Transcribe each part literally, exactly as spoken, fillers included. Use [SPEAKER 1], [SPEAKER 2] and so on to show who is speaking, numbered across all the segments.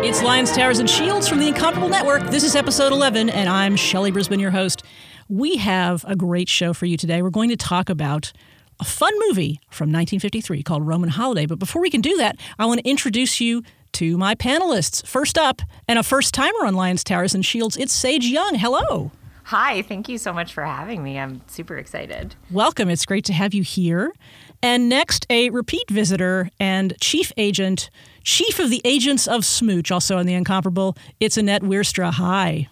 [SPEAKER 1] It's Lions, Towers, and Shields from the Incomparable Network. This is episode eleven, and I'm Shelley Brisbane, your host. We have a great show for you today. We're going to talk about a fun movie from nineteen fifty-three called Roman Holiday. But before we can do that, I want to introduce you to my panelists. First up, and a first-timer on Lions, Towers, and Shields, it's Sage Young. Hello.
[SPEAKER 2] Hi, thank you so much for having me. I'm super excited.
[SPEAKER 1] Welcome. It's great to have you here. And next, a repeat visitor and chief agent, chief of the agents of Smooch, also on the Incomparable, it's Annette Wierstra. Hi.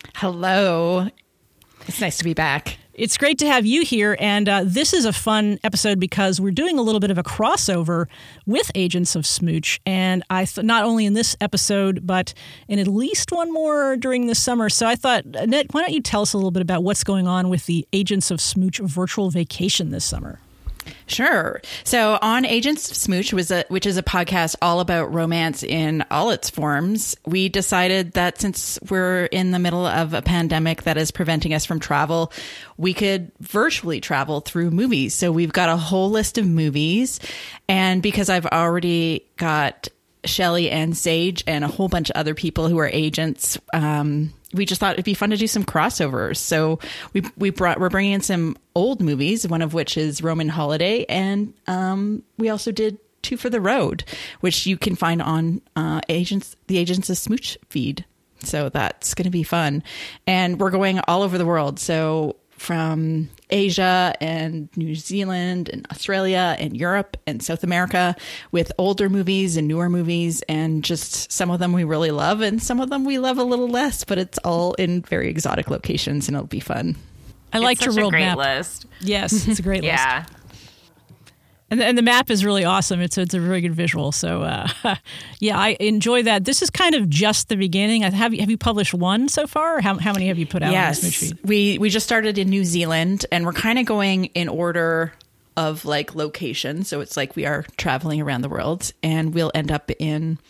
[SPEAKER 3] Hello. It's nice to be back.
[SPEAKER 1] It's great to have you here, and uh, this is a fun episode because we're doing a little bit of a crossover with Agents of Smooch, and I th- not only in this episode, but in at least one more during the summer. So I thought, Annette, why don't you tell us a little bit about what's going on with the Agents of Smooch virtual vacation this summer?
[SPEAKER 3] Sure. So on Agents of Smooch, was a, which is a podcast all about romance in all its forms, we decided that since we're in the middle of a pandemic that is preventing us from travel, we could virtually travel through movies. So we've got a whole list of movies. And because I've already got Shelley and Sage and a whole bunch of other people who are agents, um, we just thought it'd be fun to do some crossovers. So we we brought we're bringing in some old movies, one of which is Roman Holiday, and um, we also did Two for the Road, which you can find on uh, agents the Agents of Smooch feed. So that's going to be fun, and we're going all over the world. So from Asia and New Zealand and Australia and Europe and South America with older movies and newer movies, and just some of them we really love and some of them we love a little less, but it's all in very exotic locations and it'll be fun.
[SPEAKER 1] I liked your world
[SPEAKER 2] great
[SPEAKER 1] map.
[SPEAKER 2] List.
[SPEAKER 1] Yes, it's a great list.
[SPEAKER 2] Yeah.
[SPEAKER 1] And the, and the map is really awesome. It's a, it's a very good visual. So, uh, yeah, I enjoy that. This is kind of just the beginning. Have you, have you published one so far? Or how, how many have you put out
[SPEAKER 3] yes.
[SPEAKER 1] on the Smooch feed?
[SPEAKER 3] We, we just started in New Zealand, and we're kind of going in order of like location. So it's like we are traveling around the world, and we'll end up in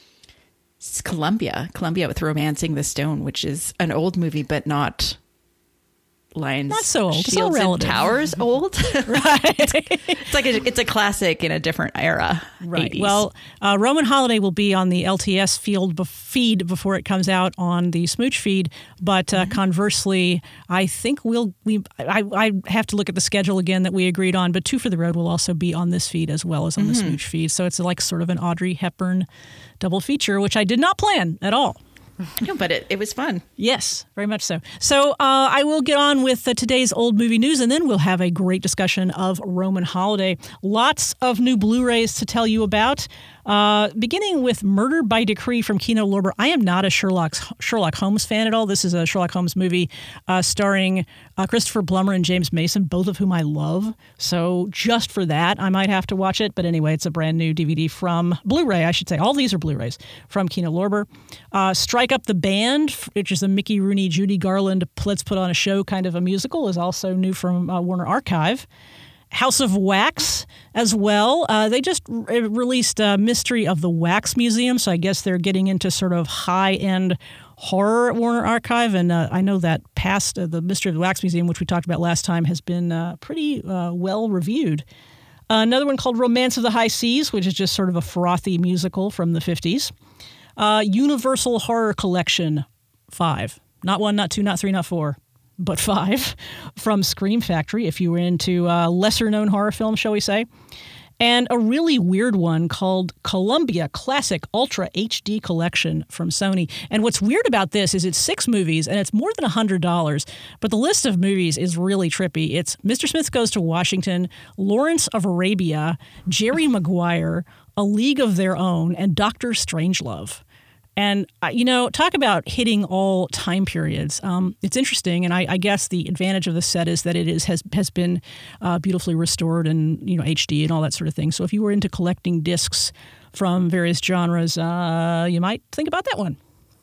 [SPEAKER 3] Colombia, Colombia with Romancing the Stone, which is an old movie, but not Lions,
[SPEAKER 1] not so old.
[SPEAKER 3] Shields,
[SPEAKER 1] it's all relative.
[SPEAKER 3] And Towers old.
[SPEAKER 1] Right.
[SPEAKER 3] It's like a, it's a classic in a different era.
[SPEAKER 1] Right.
[SPEAKER 3] eighties.
[SPEAKER 1] Well, uh, Roman Holiday will be on the L T S field bef- feed before it comes out on the Smooch feed. But uh, mm-hmm. conversely, I think we'll we I, I have to look at the schedule again that we agreed on. But Two for the Road will also be on this feed as well as on mm-hmm. the Smooch feed. So it's like sort of an Audrey Hepburn double feature, which I did not plan at all.
[SPEAKER 3] No, but it, it was fun.
[SPEAKER 1] Yes, very much so. So uh, I will get on with uh, today's old movie news, and then we'll have a great discussion of Roman Holiday. Lots of new Blu-rays to tell you about. Uh, beginning with Murder by Decree from Kino Lorber. I am not a Sherlock Sherlock Holmes fan at all. This is a Sherlock Holmes movie uh, starring uh, Christopher Plummer and James Mason, both of whom I love. So just for that, I might have to watch it. But anyway, it's a brand new D V D from Blu-ray, I should say. All these are Blu-rays from Kino Lorber. Uh, Strike Up the Band, which is a Mickey Rooney, Judy Garland, let's put on a show kind of a musical, is also new from uh, Warner Archive. House of Wax as well. Uh, they just re- released uh, Mystery of the Wax Museum, so I guess they're getting into sort of high-end horror at Warner Archive, and uh, I know that past uh, the Mystery of the Wax Museum, which we talked about last time, has been uh, pretty uh, well-reviewed. Uh, another one called Romance of the High Seas, which is just sort of a frothy musical from the fifties. Uh, Universal Horror Collection five. Not one, not two, not three, not four. But five, from Scream Factory, if you were into uh, lesser-known horror films, shall we say. And a really weird one called Columbia Classic Ultra H D Collection from Sony. And what's weird about this is it's six movies, and it's more than one hundred dollars. But the list of movies is really trippy. It's Mister Smith Goes to Washington, Lawrence of Arabia, Jerry Maguire, A League of Their Own, and Doctor Strangelove. And, uh, you know, talk about hitting all time periods. Um, it's interesting, and I, I guess the advantage of the set is that it is has has been uh, beautifully restored and, you know, H D and all that sort of thing. So if you were into collecting discs from various genres, uh, you might think about that one.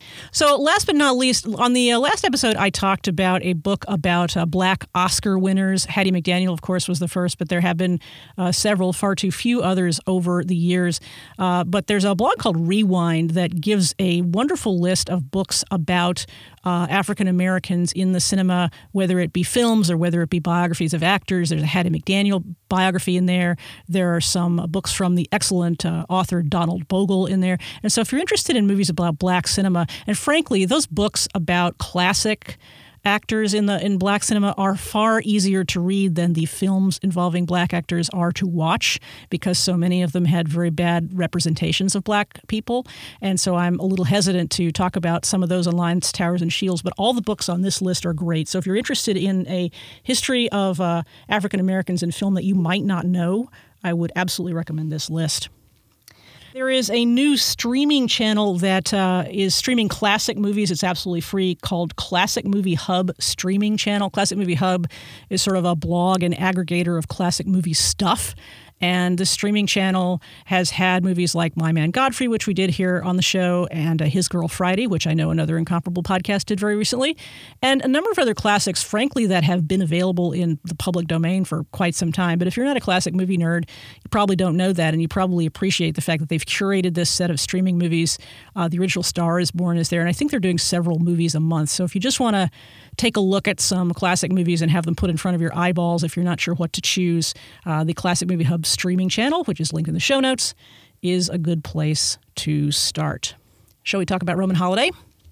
[SPEAKER 1] So last but not least, on the uh, last episode, I talked about a book about uh, black Oscar winners. Hattie McDaniel, of course, was the first, but there have been uh, several, far too few others over the years. Uh, but there's a blog called Rewind that gives a wonderful list of books about uh, African Americans in the cinema, whether it be films or whether it be biographies of actors. There's a Hattie McDaniel biography in there. There are some books from the excellent uh, author Donald Bogle in there. And so if you're interested in movies about black cinema, and frankly, those books about classic actors in the in black cinema are far easier to read than the films involving black actors are to watch, because so many of them had very bad representations of black people. And so I'm a little hesitant to talk about some of those on Lions, Towers, and Shields, but all the books on this list are great. So if you're interested in a history of uh, African Americans in film that you might not know, I would absolutely recommend this list. There is a new streaming channel that uh, is streaming classic movies. It's absolutely free, called Classic Movie Hub Streaming Channel. Classic Movie Hub is sort of a blog and aggregator of classic movie stuff. And the streaming channel has had movies like My Man Godfrey, which we did here on the show, and uh, His Girl Friday, which I know another Incomparable podcast did very recently, and a number of other classics, frankly, that have been available in the public domain for quite some time. But if you're not a classic movie nerd, you probably don't know that, and you probably appreciate the fact that they've curated this set of streaming movies. Uh, the original Star is Born is there, and I think they're doing several movies a month. So if you just want to take a look at some classic movies and have them put in front of your eyeballs, if you're not sure what to choose, uh, the Classic Movie Hub streaming channel, which is linked in the show notes, is a good place to start. Shall we talk about Roman Holiday?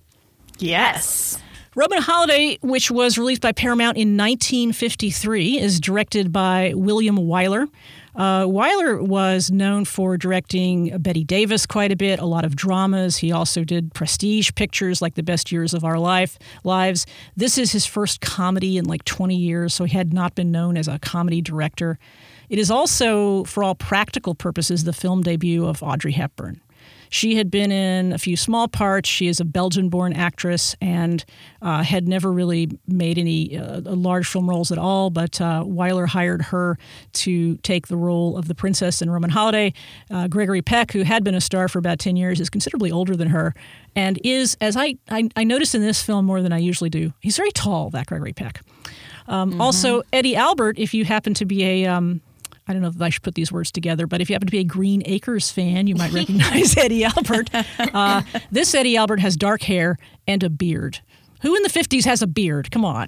[SPEAKER 3] Yes.
[SPEAKER 1] Roman Holiday, which was released by Paramount in nineteen fifty-three, is directed by William Wyler. Uh, Wyler was known for directing Bette Davis quite a bit, a lot of dramas. He also did prestige pictures like The Best Years of Our Life Lives. This is his first comedy in like twenty years, so he had not been known as a comedy director. It is also, for all practical purposes, the film debut of Audrey Hepburn. She had been in a few small parts. She is a Belgian-born actress and uh, had never really made any uh, large film roles at all, but uh, Wyler hired her to take the role of the princess in Roman Holiday. Uh, Gregory Peck, who had been a star for about ten years, is considerably older than her and is, as I, I, I noticed in this film more than I usually do, he's very tall, that Gregory Peck. Um, mm-hmm. Also, Eddie Albert, if you happen to be a... Um, I don't know if I should put these words together, but if you happen to be a Green Acres fan, you might recognize Eddie Albert. Uh, this Eddie Albert has dark hair and a beard. Who in the fifties has a beard? Come on.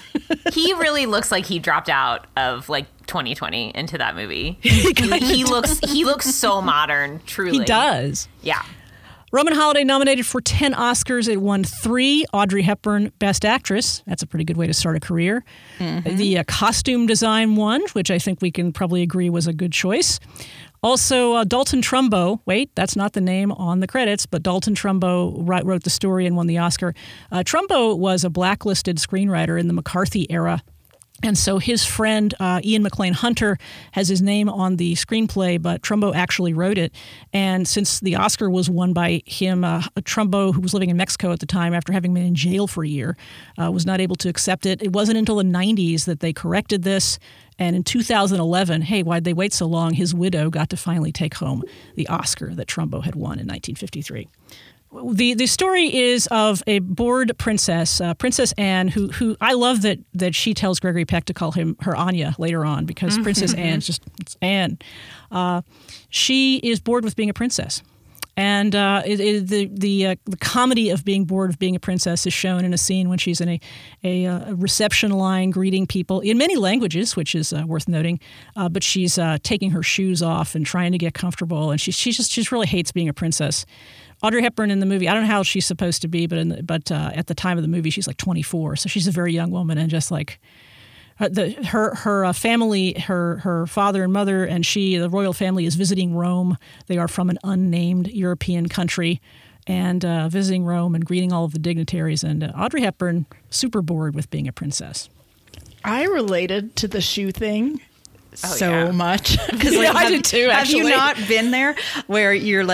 [SPEAKER 2] He really looks like he dropped out of like twenty twenty into that movie. he, he looks he looks so modern, truly.
[SPEAKER 1] He does.
[SPEAKER 2] Yeah.
[SPEAKER 1] Roman Holiday nominated for ten Oscars. It won three. Audrey Hepburn, Best Actress. That's a pretty good way to start a career. Mm-hmm. The uh, costume design won, which I think we can probably agree was a good choice. Also, uh, Dalton Trumbo. Wait, that's not the name on the credits, but Dalton Trumbo wrote, wrote the story and won the Oscar. Uh, Trumbo was a blacklisted screenwriter in the McCarthy era. And so his friend, uh, Ian McLean Hunter, has his name on the screenplay, but Trumbo actually wrote it. And since the Oscar was won by him, uh, Trumbo, who was living in Mexico at the time after having been in jail for a year, uh, was not able to accept it. It wasn't until the nineties that they corrected this. And in two thousand eleven, hey, why'd they wait so long? His widow got to finally take home the Oscar that Trumbo had won in nineteen fifty-three. The the story is of a bored princess, uh, Princess Anne, who who I love that that she tells Gregory Peck to call him her Anya later on, because mm-hmm. Princess Anne's just it's Anne. Uh, she is bored with being a princess, and uh, it, it, the the uh, the comedy of being bored of being a princess is shown in a scene when she's in a a, a reception line greeting people in many languages, which is uh, worth noting. Uh, but she's uh, taking her shoes off and trying to get comfortable, and she she just she just really hates being a princess. Audrey Hepburn in the movie, I don't know how she's supposed to be, but in the, but uh, at the time of the movie, she's like twenty-four, so she's a very young woman, and just like uh, the her her uh, family, her her father and mother, and she, the royal family, is visiting Rome. They are from an unnamed European country, and uh, visiting Rome and greeting all of the dignitaries. And uh, Audrey Hepburn, super bored with being a princess.
[SPEAKER 4] I related to the shoe thing.
[SPEAKER 3] Oh, so
[SPEAKER 4] yeah.
[SPEAKER 3] much.
[SPEAKER 1] Because like,
[SPEAKER 3] yeah,
[SPEAKER 1] I did too,
[SPEAKER 3] have
[SPEAKER 1] actually.
[SPEAKER 3] you not been there where you're like,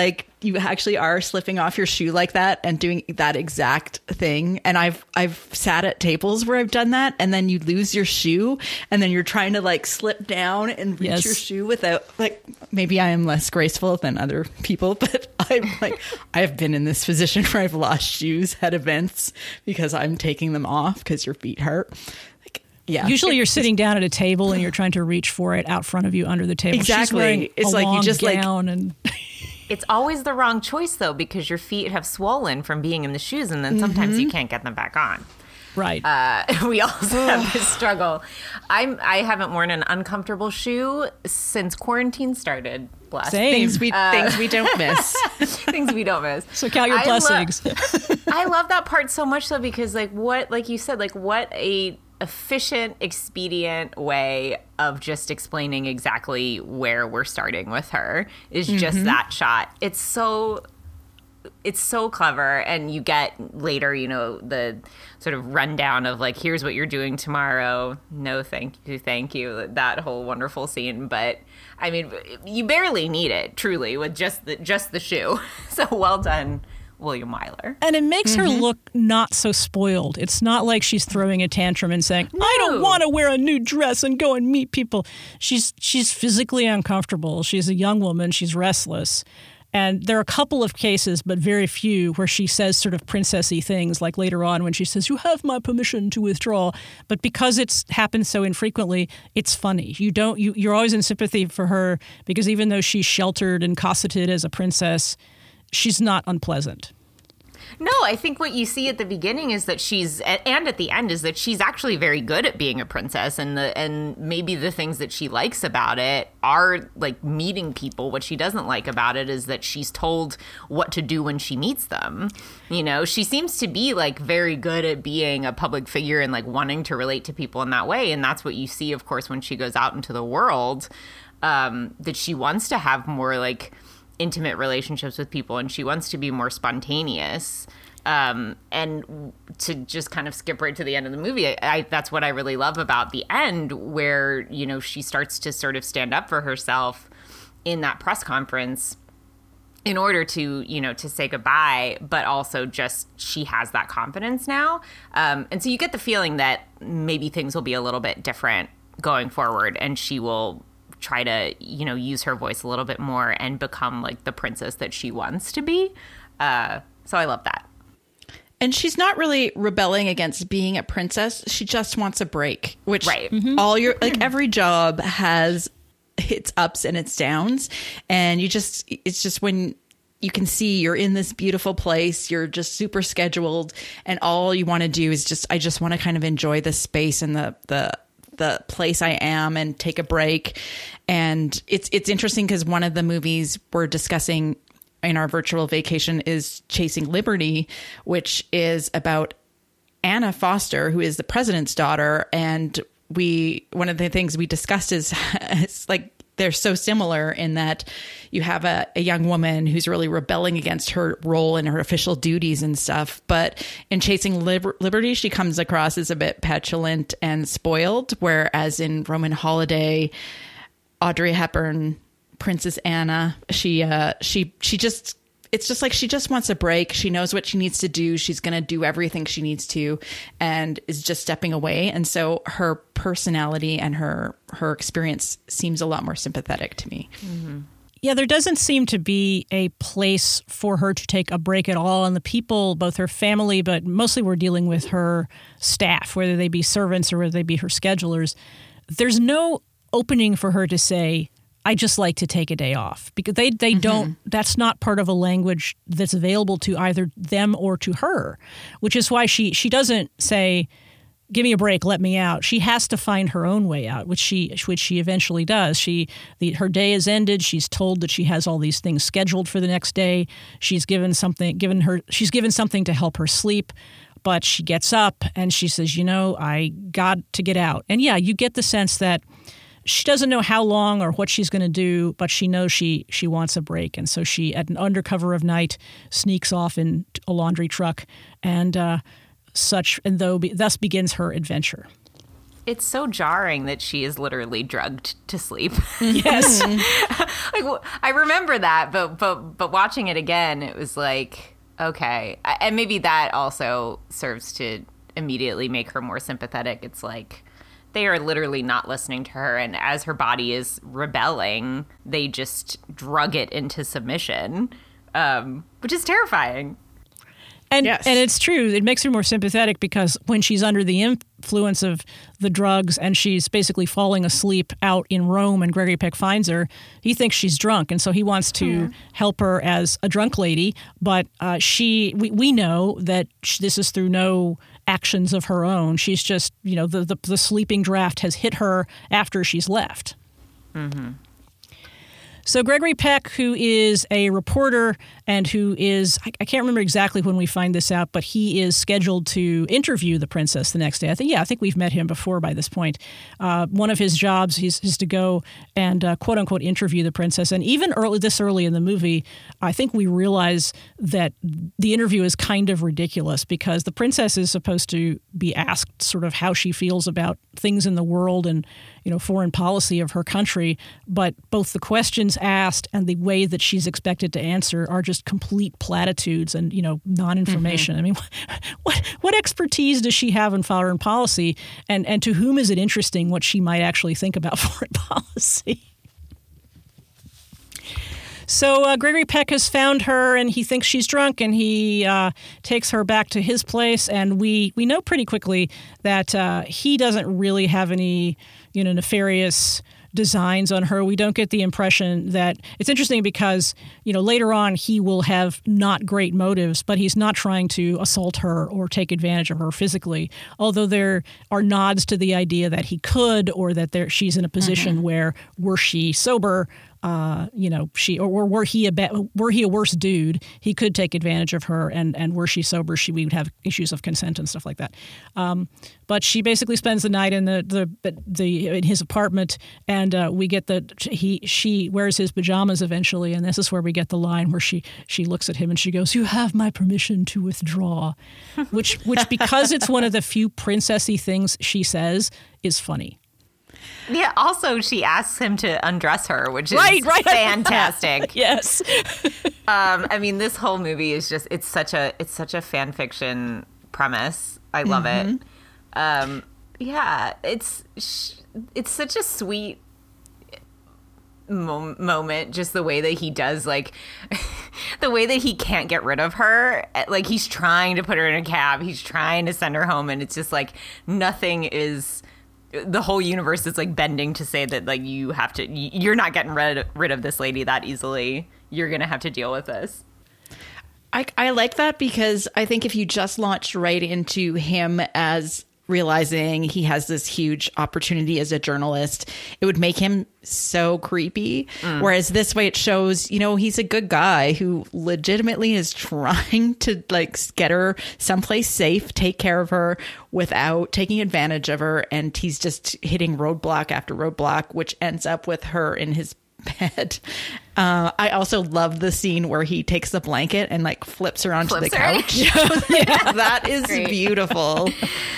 [SPEAKER 3] you actually are slipping off your shoe like that and doing that exact thing. And I've I've sat at tables where I've done that, and then you lose your shoe, and then you're trying to like slip down and reach
[SPEAKER 1] Yes.
[SPEAKER 3] your shoe without, like, maybe I am less graceful than other people, but I'm like, I've been in this position where I've lost shoes at events because I'm taking them off because your feet hurt. Like, yeah.
[SPEAKER 1] Usually you're sitting down at a table and you're trying to reach for it out front of you under the table. She's
[SPEAKER 3] Exactly.
[SPEAKER 1] wearing
[SPEAKER 3] It's
[SPEAKER 1] a
[SPEAKER 3] like you
[SPEAKER 1] long
[SPEAKER 3] just, like-
[SPEAKER 1] gown and
[SPEAKER 2] It's always the wrong choice, though, because your feet have swollen from being in the shoes, and then sometimes
[SPEAKER 3] Mm-hmm.
[SPEAKER 2] you can't get them back on.
[SPEAKER 1] right.
[SPEAKER 2] Uh, we also have this struggle. I'm I haven't worn an uncomfortable shoe since quarantine started. Bless.
[SPEAKER 1] Same.
[SPEAKER 3] Things we things we don't miss.
[SPEAKER 2] Things we don't miss.
[SPEAKER 1] So count your
[SPEAKER 2] I lo-
[SPEAKER 1] blessings.
[SPEAKER 2] I love that part so much, though, because like what, like you said, like what a efficient, expedient way of just explaining exactly where we're starting with her is just that shot. It's so it's so clever, and you get later, you know, the sort of rundown of like, here's what you're doing tomorrow. No, thank you, thank you. That whole wonderful scene, but I mean, you barely need it, truly, with just the just the shoe. So well done, William Wyler.
[SPEAKER 1] And it makes her
[SPEAKER 2] Mm-hmm.
[SPEAKER 1] look not so spoiled. It's not like she's throwing a tantrum and saying, I don't
[SPEAKER 2] No.
[SPEAKER 1] want to wear a new dress and go and meet people. She's she's physically uncomfortable. She's a young woman. She's restless. And there are a couple of cases, but very few, where she says sort of princessy things, like later on when she says, you have my permission to withdraw. But because it's happened so infrequently, it's funny. You don't, you, you're always in sympathy for her because even though she's sheltered and cosseted as a princess, she's not unpleasant.
[SPEAKER 2] No, I think what you see at the beginning is that she's, and at the end is that she's actually very good at being a princess, and the and maybe the things that she likes about it are like meeting people. What she doesn't like about it is that she's told what to do when she meets them. You know, she seems to be like very good at being a public figure and like wanting to relate to people in that way, and that's what you see, of course, when she goes out into the world. Um, that she wants to have more like intimate relationships with people, and she wants to be more spontaneous. Um, and to just kind of skip right to the end of the movie, I, I, that's what I really love about the end, where, you know, she starts to sort of stand up for herself in that press conference in order to, you know, to say goodbye, but also just she has that confidence now. Um, and so you get the feeling that maybe things will be a little bit different going forward, and she will try to, you know, use her voice a little bit more and become like the princess that she wants to be. Uh, so I love that.
[SPEAKER 3] And she's not really rebelling against being a princess. She just wants a break, which
[SPEAKER 2] Right.
[SPEAKER 3] all your, like every job has its ups and its downs. And you just, it's just when you can see you're in this beautiful place, you're just super scheduled, and all you want to do is just, I just want to kind of enjoy the space and the, the, the place I am and take a break. And it's it's interesting because one of the movies we're discussing in our virtual vacation is Chasing Liberty, which is about Anna Foster, who is the president's daughter. And we one of the things we discussed is it's like they're so similar in that you have a, a young woman who's really rebelling against her role and her official duties and stuff. But in Chasing Liber- Liberty, she comes across as a bit petulant and spoiled, whereas in Roman Holiday, Audrey Hepburn, Princess Anna, she uh, she she just it's just like she just wants a break. She knows what she needs to do. She's going to do everything she needs to, and is just stepping away. And so her personality and her her experience seems a lot more sympathetic to me.
[SPEAKER 2] Mm-hmm.
[SPEAKER 1] Yeah, there doesn't seem to be a place for her to take a break at all. And the people, both her family, but mostly we're dealing with her staff, whether they be servants or whether they be her schedulers. There's no opening for her to say, I just like to take a day off, because they, they mm-hmm. don't, that's not part of a language that's available to either them or to her, which is why she, she doesn't say, give me a break, let me out. She has to find her own way out, which she which she eventually does. She the, her day is ended. She's told that she has all these things scheduled for the next day. She's given something given her she's given something to help her sleep, but she gets up and she says, you know, I got to get out. And yeah, you get the sense that she doesn't know how long or what she's going to do, but she knows she she wants a break. And so she, at an undercover of night, sneaks off in a laundry truck and uh, such, and though thus begins her adventure.
[SPEAKER 2] it's so jarring that she is literally drugged to sleep.
[SPEAKER 1] Yes.
[SPEAKER 2] Like, I remember that, but but but watching it again, it was like, okay, and maybe that also serves to immediately make her more sympathetic. It's like they are literally not listening to her, and as her body is rebelling, they just drug it into submission, um, which is terrifying.
[SPEAKER 1] And
[SPEAKER 4] Yes.
[SPEAKER 1] and it's true. It makes her more sympathetic because when she's under the influence of the drugs and she's basically falling asleep out in Rome and Gregory Peck finds her, he thinks she's drunk. And so he wants to
[SPEAKER 4] Mm-hmm.
[SPEAKER 1] help her as a drunk lady. But uh, she, we, we know that sh- this is through no actions of her own. She's just, you know, the, the, the sleeping draft has hit her after she's left.
[SPEAKER 2] Mm-hmm.
[SPEAKER 1] So Gregory Peck, who is a reporter and who is, I, I can't remember exactly when we find this out, but he is scheduled to interview the princess the next day. I think, yeah, I think we've met him before by this point. Uh, one of his jobs is, is to go and uh, quote unquote interview the princess. And even early, this early in the movie, I think we realize that the interview is kind of ridiculous because the princess is supposed to be asked sort of how she feels about things in the world and, you know, foreign policy of her country. But both the questions asked and the way that she's expected to answer are just complete platitudes and, you know, non-information. Mm-hmm. I mean, what what expertise does she have in foreign policy, and, and to whom is it interesting what she might actually think about foreign policy? So uh, Gregory Peck has found her, and he thinks she's drunk, and he uh, takes her back to his place. And we we know pretty quickly that uh, he doesn't really have any, you know, nefarious designs on her. We don't get the impression that it's interesting because, you know, later on he will have not great motives, but he's not trying to assault her or take advantage of her physically. Although there are nods to the idea that he could, or that there she's in a position mm-hmm. where, were she sober, Uh, you know, she or, or were he a be- were he a worse dude, he could take advantage of her, and, and were she sober, she we would have issues of consent and stuff like that. Um, but she basically spends the night in the the, the in his apartment, and uh, we get the he she wears his pajamas eventually, and this is where we get the line where she she looks at him and she goes, "You have my permission to withdraw," which which because it's one of the few princessy things she says is funny.
[SPEAKER 2] Yeah, also she asks him to undress her, which is
[SPEAKER 1] right, right.
[SPEAKER 2] fantastic.
[SPEAKER 1] Yes.
[SPEAKER 2] um, I mean, this whole movie is just, it's such a, it's such a fan fiction premise. I love mm-hmm. it. Um, yeah, it's, it's such a sweet mo- moment, just the way that he does, like, the way that he can't get rid of her. Like, he's trying to put her in a cab. He's trying to send her home. And it's just like, nothing is... the whole universe is like bending to say that like you have to, you're not getting rid of, rid of this lady that easily. You're going to have to deal with this.
[SPEAKER 3] I, I like that because I think if you just launched right into him as realizing he has this huge opportunity as a journalist, it would make him so creepy. Mm. Whereas this way it shows, you know, he's a good guy who legitimately is trying to like get her someplace safe, take care of her without taking advantage of her. And he's just hitting roadblock after roadblock, which ends up with her in his bed. Uh, I also love the scene where he takes the blanket and like flips her onto
[SPEAKER 2] flips
[SPEAKER 3] the
[SPEAKER 2] her.
[SPEAKER 3] couch. Yeah, that is
[SPEAKER 2] Great.
[SPEAKER 3] Beautiful.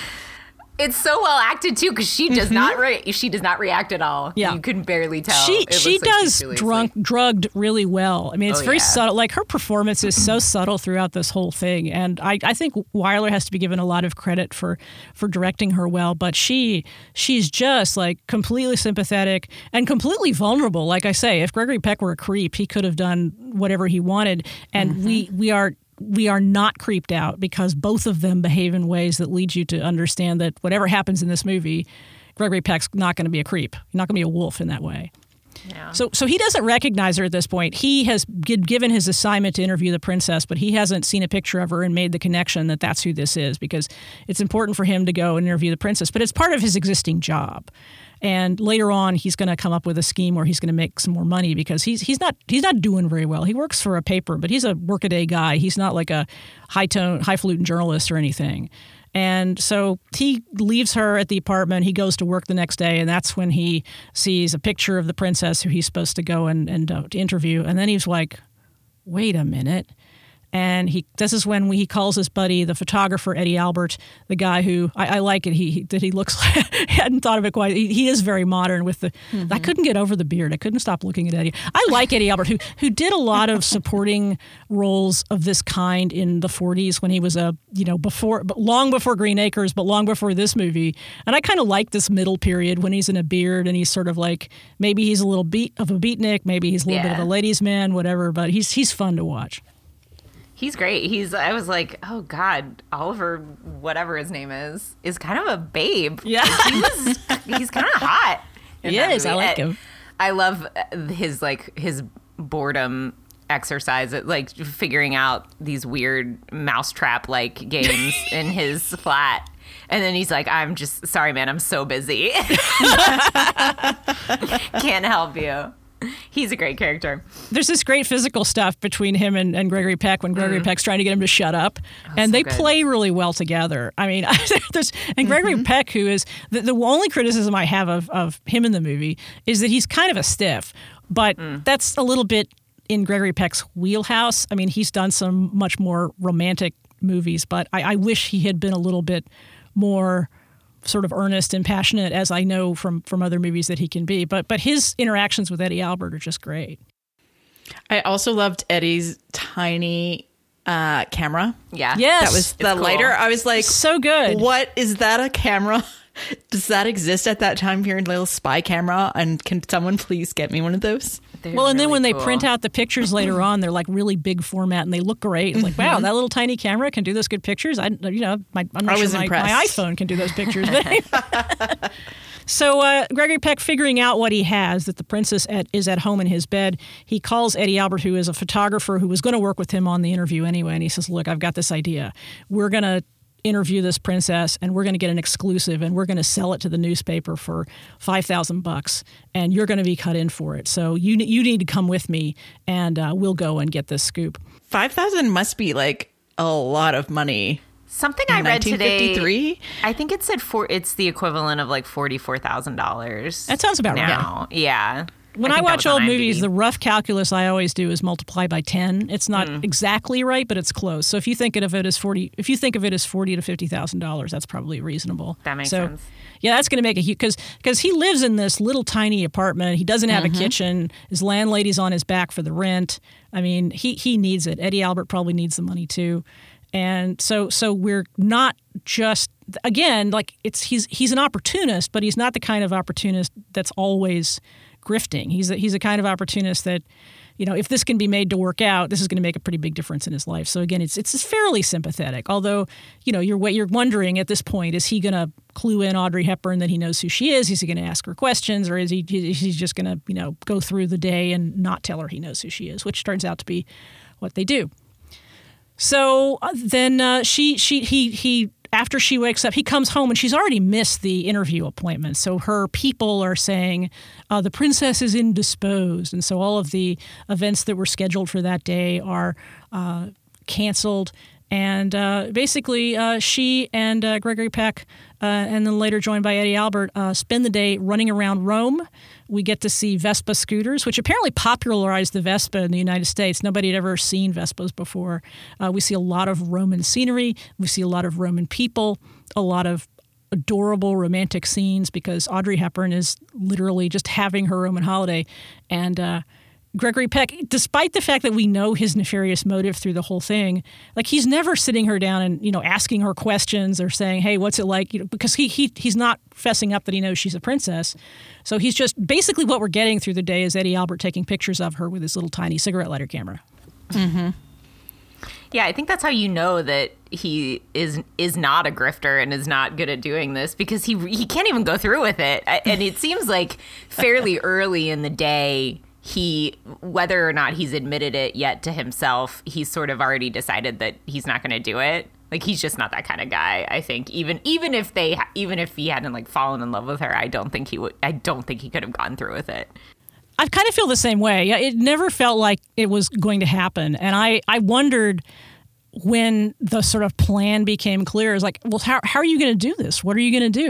[SPEAKER 2] It's so well acted too, because she does mm-hmm. not re- she does not react at all.
[SPEAKER 1] Yeah,
[SPEAKER 2] you can barely tell.
[SPEAKER 1] She
[SPEAKER 2] it
[SPEAKER 1] she
[SPEAKER 2] looks like
[SPEAKER 1] does
[SPEAKER 2] really
[SPEAKER 1] drunk
[SPEAKER 2] asleep.
[SPEAKER 1] drugged really well. I mean, it's
[SPEAKER 2] oh,
[SPEAKER 1] very
[SPEAKER 2] yeah.
[SPEAKER 1] subtle. Like her performance is so subtle throughout this whole thing, and I, I think Weiler has to be given a lot of credit for for directing her well. But she she's just like completely sympathetic and completely vulnerable. Like I say, if Gregory Peck were a creep, he could have done whatever he wanted, and mm-hmm. we we are. We are not creeped out because both of them behave in ways that lead you to understand that whatever happens in this movie, Gregory Peck's not going to be a creep. He's not going to be a wolf in that way.
[SPEAKER 2] Yeah.
[SPEAKER 1] So so he doesn't recognize her at this point. He has g- given his assignment to interview the princess, but he hasn't seen a picture of her and made the connection that that's who this is, because it's important for him to go and interview the princess. But it's part of his existing job. And later on, he's going to come up with a scheme where he's going to make some more money, because he's he's not he's not doing very well. He works for a paper, but he's a workaday guy. He's not like a high tone, highfalutin journalist or anything. And so he leaves her at the apartment. He goes to work the next day, and that's when he sees a picture of the princess who he's supposed to go and, and uh, to interview. And then he's like, wait a minute. And he this is when he calls his buddy, the photographer, Eddie Albert, the guy who, I, I like it, he, he that he looks like, I hadn't thought of it quite, he, he is very modern with the, mm-hmm. I couldn't get over the beard. I couldn't stop looking at Eddie. I like Eddie Albert, who who did a lot of supporting roles of this kind in the forties when he was a, you know, before, but long before Green Acres, but long before this movie. And I kind of like this middle period when he's in a beard and he's sort of like, maybe he's a little beat of a beatnik, maybe he's a little yeah. bit of a ladies' man, whatever, but he's he's fun to watch.
[SPEAKER 2] He's great. He's, I was like, oh God, Oliver, whatever his name is, is kind of a babe.
[SPEAKER 1] Yeah.
[SPEAKER 2] Like, he was, he's kind of hot.
[SPEAKER 1] He is. I like him.
[SPEAKER 2] I love his, like, his boredom exercise, like figuring out these weird mousetrap-like games in his flat. And then he's like, I'm just, sorry, man, I'm so busy. Can't help you. He's a great character.
[SPEAKER 1] There's this great physical stuff between him and, and Gregory Peck when Gregory mm. Peck's trying to get him to shut up. Oh, and so they good. play really well together. I mean, there's and Gregory mm-hmm. Peck, who is, the, the only criticism I have of, of him in the movie is that he's kind of a stiff. But mm. that's a little bit in Gregory Peck's wheelhouse. I mean, he's done some much more romantic movies, but I, I wish he had been a little bit more sort of earnest and passionate, as I know from from other movies that he can be. But but his interactions with Eddie Albert are just great.
[SPEAKER 3] I also loved Eddie's tiny uh, camera.
[SPEAKER 2] Yeah.
[SPEAKER 1] Yes.
[SPEAKER 3] That was the cool. lighter. I was like,
[SPEAKER 1] so good.
[SPEAKER 3] What is that, a camera? Does that exist at that time period, little spy camera? And can someone please get me one of those?
[SPEAKER 2] They're
[SPEAKER 1] well, and
[SPEAKER 2] really
[SPEAKER 1] then when
[SPEAKER 2] cool.
[SPEAKER 1] they print out the pictures later on, they're like really big format and they look great. It's like, mm-hmm. wow, that little tiny camera can do those good pictures. I, you know, my, I'm not
[SPEAKER 3] I
[SPEAKER 1] sure
[SPEAKER 3] was
[SPEAKER 1] my,
[SPEAKER 3] impressed.
[SPEAKER 1] my iPhone can do those pictures. But so uh, Gregory Peck, figuring out what he has, that the princess at, is at home in his bed, he calls Eddie Albert, who is a photographer who was going to work with him on the interview anyway, and he says, look, I've got this idea. We're going to interview this princess and we're going to get an exclusive and we're going to sell it to the newspaper for five thousand bucks and you're going to be cut in for it. So you you need to come with me and uh, we'll go and get this scoop.
[SPEAKER 3] five thousand must be like a lot of money.
[SPEAKER 2] Something I read today, I think it said for it's the equivalent of like forty-four thousand dollars.
[SPEAKER 1] That sounds about
[SPEAKER 2] now.
[SPEAKER 1] right.
[SPEAKER 2] Yeah.
[SPEAKER 1] When I, I watch old movies, the rough calculus I always do is multiply by ten. It's not mm. exactly right, but it's close. So if you think of it as forty, if you think of it as forty to fifty thousand dollars, that's probably reasonable.
[SPEAKER 2] That makes
[SPEAKER 1] so,
[SPEAKER 2] sense.
[SPEAKER 1] Yeah, that's going to make a huge because because he lives in this little tiny apartment. He doesn't have mm-hmm. a kitchen. His landlady's on his back for the rent. I mean, he he needs it. Eddie Albert probably needs the money too. And so so we're not just again like it's he's he's an opportunist, but he's not the kind of opportunist that's always grifting. He's a, he's a kind of opportunist that, you know, if this can be made to work out, this is going to make a pretty big difference in his life. So again, it's it's fairly sympathetic. Although, you know, you're you're wondering at this point, is he going to clue in Audrey Hepburn that he knows who she is? Is he going to ask her questions, or is he is he just going to, you know, go through the day and not tell her he knows who she is, which turns out to be what they do. So uh, then uh, she she he he. After she wakes up, he comes home and she's already missed the interview appointment. So her people are saying uh, the princess is indisposed. And so all of the events that were scheduled for that day are uh, canceled. And uh, basically, uh, she and uh, Gregory Peck, uh, and then later joined by Eddie Albert, uh, spend the day running around Rome. We get to see Vespa scooters, which apparently popularized the Vespa in the United States. Nobody had ever seen Vespas before. Uh, we see a lot of Roman scenery. We see a lot of Roman people, a lot of adorable romantic scenes because Audrey Hepburn is literally just having her Roman holiday. And uh, Gregory Peck, despite the fact that we know his nefarious motive through the whole thing, like he's never sitting her down and, you know, asking her questions or saying, hey, what's it like? You know, because he he he's not fessing up that he knows she's a princess. So he's just basically what we're getting through the day is Eddie Albert taking pictures of her with his little tiny cigarette lighter camera.
[SPEAKER 2] Mm-hmm. Yeah, I think that's how you know that he is is not a grifter and is not good at doing this because he he can't even go through with it. And it seems like fairly early in the day, he, whether or not he's admitted it yet to himself, he's sort of already decided that he's not going to do it. Like, he's just not that kind of guy. I think even even if they even if he hadn't like fallen in love with her, I don't think he would. I don't think he could have gone through with it.
[SPEAKER 1] I kind of feel the same way. Yeah, it never felt like it was going to happen, and I I wondered when the sort of plan became clear. Is like, well, how how are you going to do this? What are you going to do?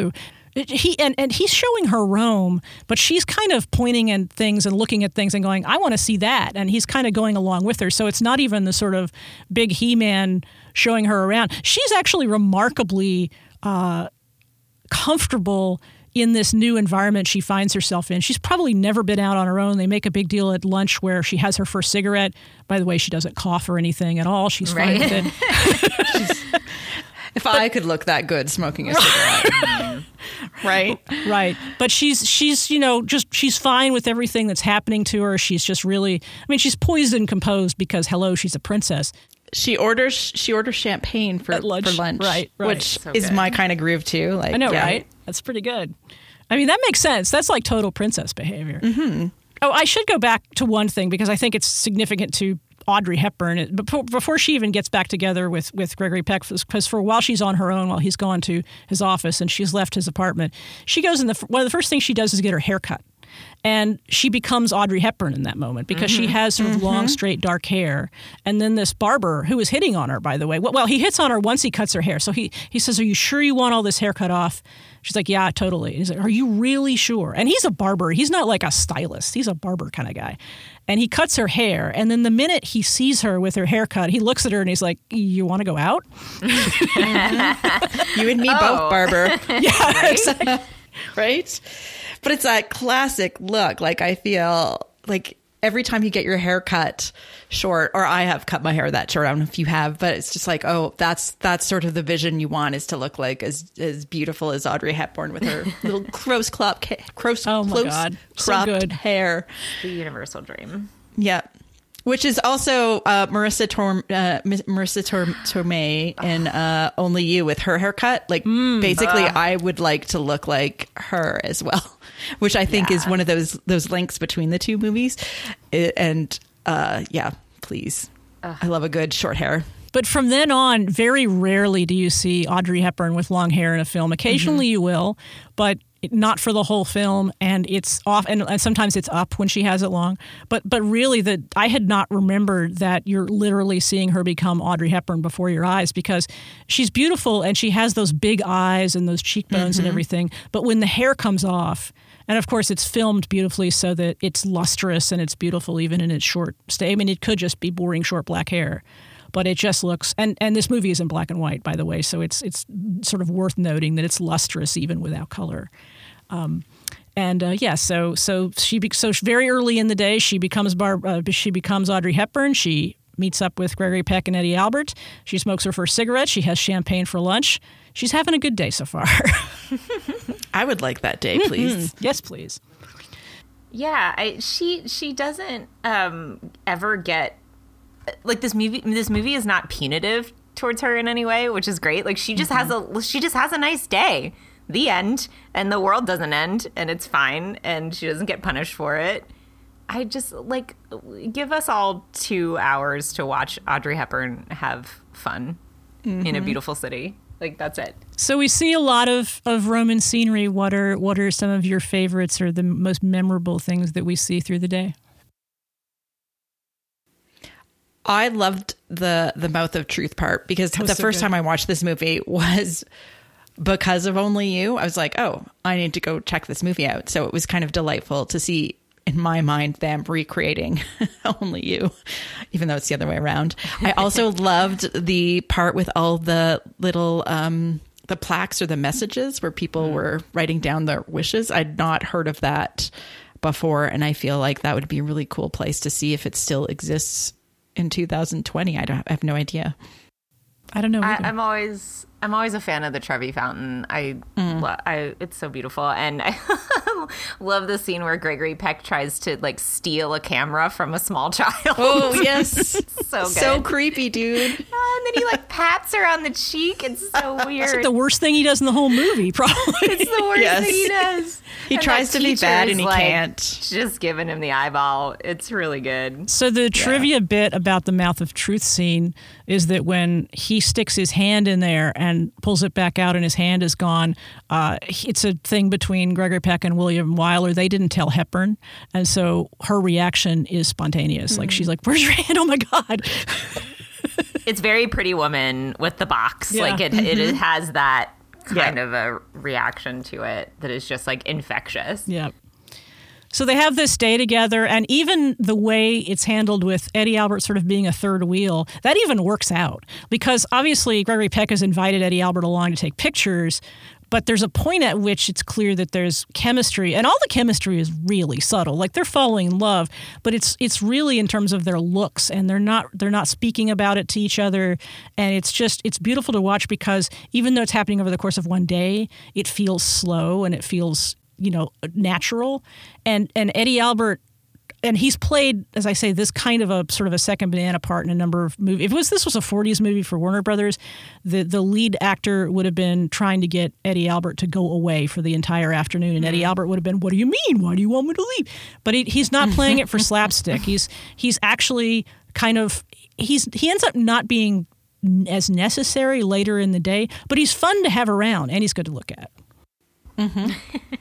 [SPEAKER 1] he and, and he's showing her Rome, but she's kind of pointing at things and looking at things and going, I want to see that. And he's kind of going along with her. So it's not even the sort of big He-Man showing her around. She's actually remarkably uh, comfortable in this new environment she finds herself in. She's probably never been out on her own. They make a big deal at lunch where she has her first cigarette. By the way, she doesn't cough or anything at all. She's fine
[SPEAKER 2] Right.
[SPEAKER 1] with it.
[SPEAKER 3] If but, I could look that good smoking a cigarette, right?
[SPEAKER 1] Right. But she's she's you know just she's fine with everything that's happening to her. She's just really, I mean, she's poised and composed because hello, she's a princess.
[SPEAKER 3] She orders she orders champagne for
[SPEAKER 1] lunch.
[SPEAKER 3] for lunch,
[SPEAKER 1] right? Right.
[SPEAKER 3] Which
[SPEAKER 2] so
[SPEAKER 3] is
[SPEAKER 2] good.
[SPEAKER 3] my kind of groove too. Like
[SPEAKER 1] I know,
[SPEAKER 3] yeah.
[SPEAKER 1] right? That's pretty good. I mean, that makes sense. That's like total princess behavior. Mm-hmm. Oh, I should go back to one thing because I think it's significant to Audrey Hepburn. Before, before she even gets back together with, with Gregory Peck, because for a while she's on her own while he's gone to his office and she's left his apartment. She goes in the one of the first things she does is get her hair cut. And she becomes Audrey Hepburn in that moment because mm-hmm. she has sort of mm-hmm. long, straight, dark hair. And then this barber, who is hitting on her, by the way, well, he hits on her once he cuts her hair. So he, he says, are you sure you want all this hair cut off? She's like, yeah, totally. He's like, are you really sure? And he's a barber. He's not like a stylist. He's a barber kind of guy. And he cuts her hair. And then the minute he sees her with her hair cut, he looks at her and he's like, you want to go out?
[SPEAKER 3] mm-hmm. You and me
[SPEAKER 2] oh.
[SPEAKER 3] both, barber.
[SPEAKER 1] Yeah,
[SPEAKER 3] right?
[SPEAKER 1] exactly.
[SPEAKER 3] Right? But it's that classic look. Like, I feel like every time you get your hair cut short, or I have cut my hair that short, I don't know if you have, but it's just like, oh, that's that's sort of the vision you want, is to look like as as beautiful as Audrey Hepburn with her little close crop, close,
[SPEAKER 1] oh my
[SPEAKER 3] close
[SPEAKER 1] God. So
[SPEAKER 3] cropped
[SPEAKER 1] good.
[SPEAKER 3] hair.
[SPEAKER 2] The universal dream.
[SPEAKER 3] Yeah. Which is also uh, Marissa Tor- uh, Marissa Tor- Tomei in uh, Only You with her haircut. Like, mm, basically, uh. I would like to look like her as well, which I think yeah. is one of those those links between the two movies. It, and uh, yeah, please. Uh. I love a good short hair.
[SPEAKER 1] But from then on, very rarely do you see Audrey Hepburn with long hair in a film. Occasionally mm-hmm. you will, but not for the whole film, and it's off, and, and sometimes it's up when she has it long. But but really, that I had not remembered that you're literally seeing her become Audrey Hepburn before your eyes, because she's beautiful and she has those big eyes and those cheekbones mm-hmm. and everything. But when the hair comes off, and of course it's filmed beautifully so that it's lustrous and it's beautiful even in its short stay. I mean, it could just be boring short black hair. But it just looks, and, and this movie is in black and white, by the way, so it's it's sort of worth noting that it's lustrous even without color. Um, and uh, yeah, so so she be, so very early in the day she becomes Bar, uh, she becomes Audrey Hepburn. She meets up with Gregory Peck and Eddie Albert. She smokes her first cigarette. She has champagne for lunch. She's having a good day so far.
[SPEAKER 3] I would like that day, please.
[SPEAKER 1] Yes, please.
[SPEAKER 2] Yeah, I, she she doesn't um, ever get. Like this movie, this movie is not punitive towards her in any way, which is great. Like she just mm-hmm. has a, she just has a nice day. The end, and the world doesn't end, and it's fine, and she doesn't get punished for it. I just like give us all two hours to watch Audrey Hepburn have fun mm-hmm. in a beautiful city. Like that's it.
[SPEAKER 1] So we see a lot of, of Roman scenery. What are what are some of your favorites or the most memorable things that we see through the day?
[SPEAKER 3] I loved the the Mouth of Truth part, because the so first good. time I watched this movie was because of Only You. I was like, oh, I need to go check this movie out. So it was kind of delightful to see, in my mind, them recreating Only You, even though it's the other way around. I also loved the part with all the little um, the plaques or the messages where people mm. were writing down their wishes. I'd not heard of that before, and I feel like that would be a really cool place to see if it still exists in two thousand twenty. I don't I have no idea.
[SPEAKER 1] I don't know
[SPEAKER 2] I, I'm always I'm always a fan of the Trevi Fountain. I, mm. lo- I it's so beautiful, and I love the scene where Gregory Peck tries to like steal a camera from a small child.
[SPEAKER 3] Oh yes,
[SPEAKER 2] so good.
[SPEAKER 3] So creepy, dude.
[SPEAKER 2] Oh, and then he like pats her on the cheek. It's so weird.
[SPEAKER 1] It's like the worst thing he does in the whole movie, probably.
[SPEAKER 2] It's the worst
[SPEAKER 3] yes.
[SPEAKER 2] thing he does.
[SPEAKER 3] He and tries to be bad and he like, can't.
[SPEAKER 2] Just giving him the eyeball. It's really good.
[SPEAKER 1] So the yeah. trivia bit about the Mouth of Truth scene is that when he sticks his hand in there and pulls it back out and his hand is gone, uh, it's a thing between Gregory Peck and William Wyler. They didn't tell Hepburn, and so her reaction is spontaneous. Mm. Like she's like, "Where's your hand? Oh my God!"
[SPEAKER 2] It's very Pretty Woman with the box.
[SPEAKER 1] Yeah.
[SPEAKER 2] Like it,
[SPEAKER 1] mm-hmm.
[SPEAKER 2] it has that kind
[SPEAKER 3] Yeah.
[SPEAKER 2] of a reaction to it that is just like infectious.
[SPEAKER 1] Yeah. So they have this day together, and even the way it's handled with Eddie Albert sort of being a third wheel, that even works out. Because obviously Gregory Peck has invited Eddie Albert along to take pictures, but there's a point at which it's clear that there's chemistry, and all the chemistry is really subtle. Like they're falling in love, but it's it's really in terms of their looks, and they're not they're not speaking about it to each other, and it's just it's beautiful to watch because even though it's happening over the course of one day, it feels slow and it feels, you know, natural. And and Eddie Albert, and he's played, as I say, this kind of a sort of a second banana part in a number of movies. If it was this was a forties movie for Warner Brothers, the the lead actor would have been trying to get Eddie Albert to go away for the entire afternoon, and Eddie Albert would have been, "What do you mean? Why do you want me to leave?" But he, he's not playing it for slapstick. He's he's actually kind of he's he ends up not being as necessary later in the day, but he's fun to have around and he's good to look at.
[SPEAKER 3] Mm-hmm.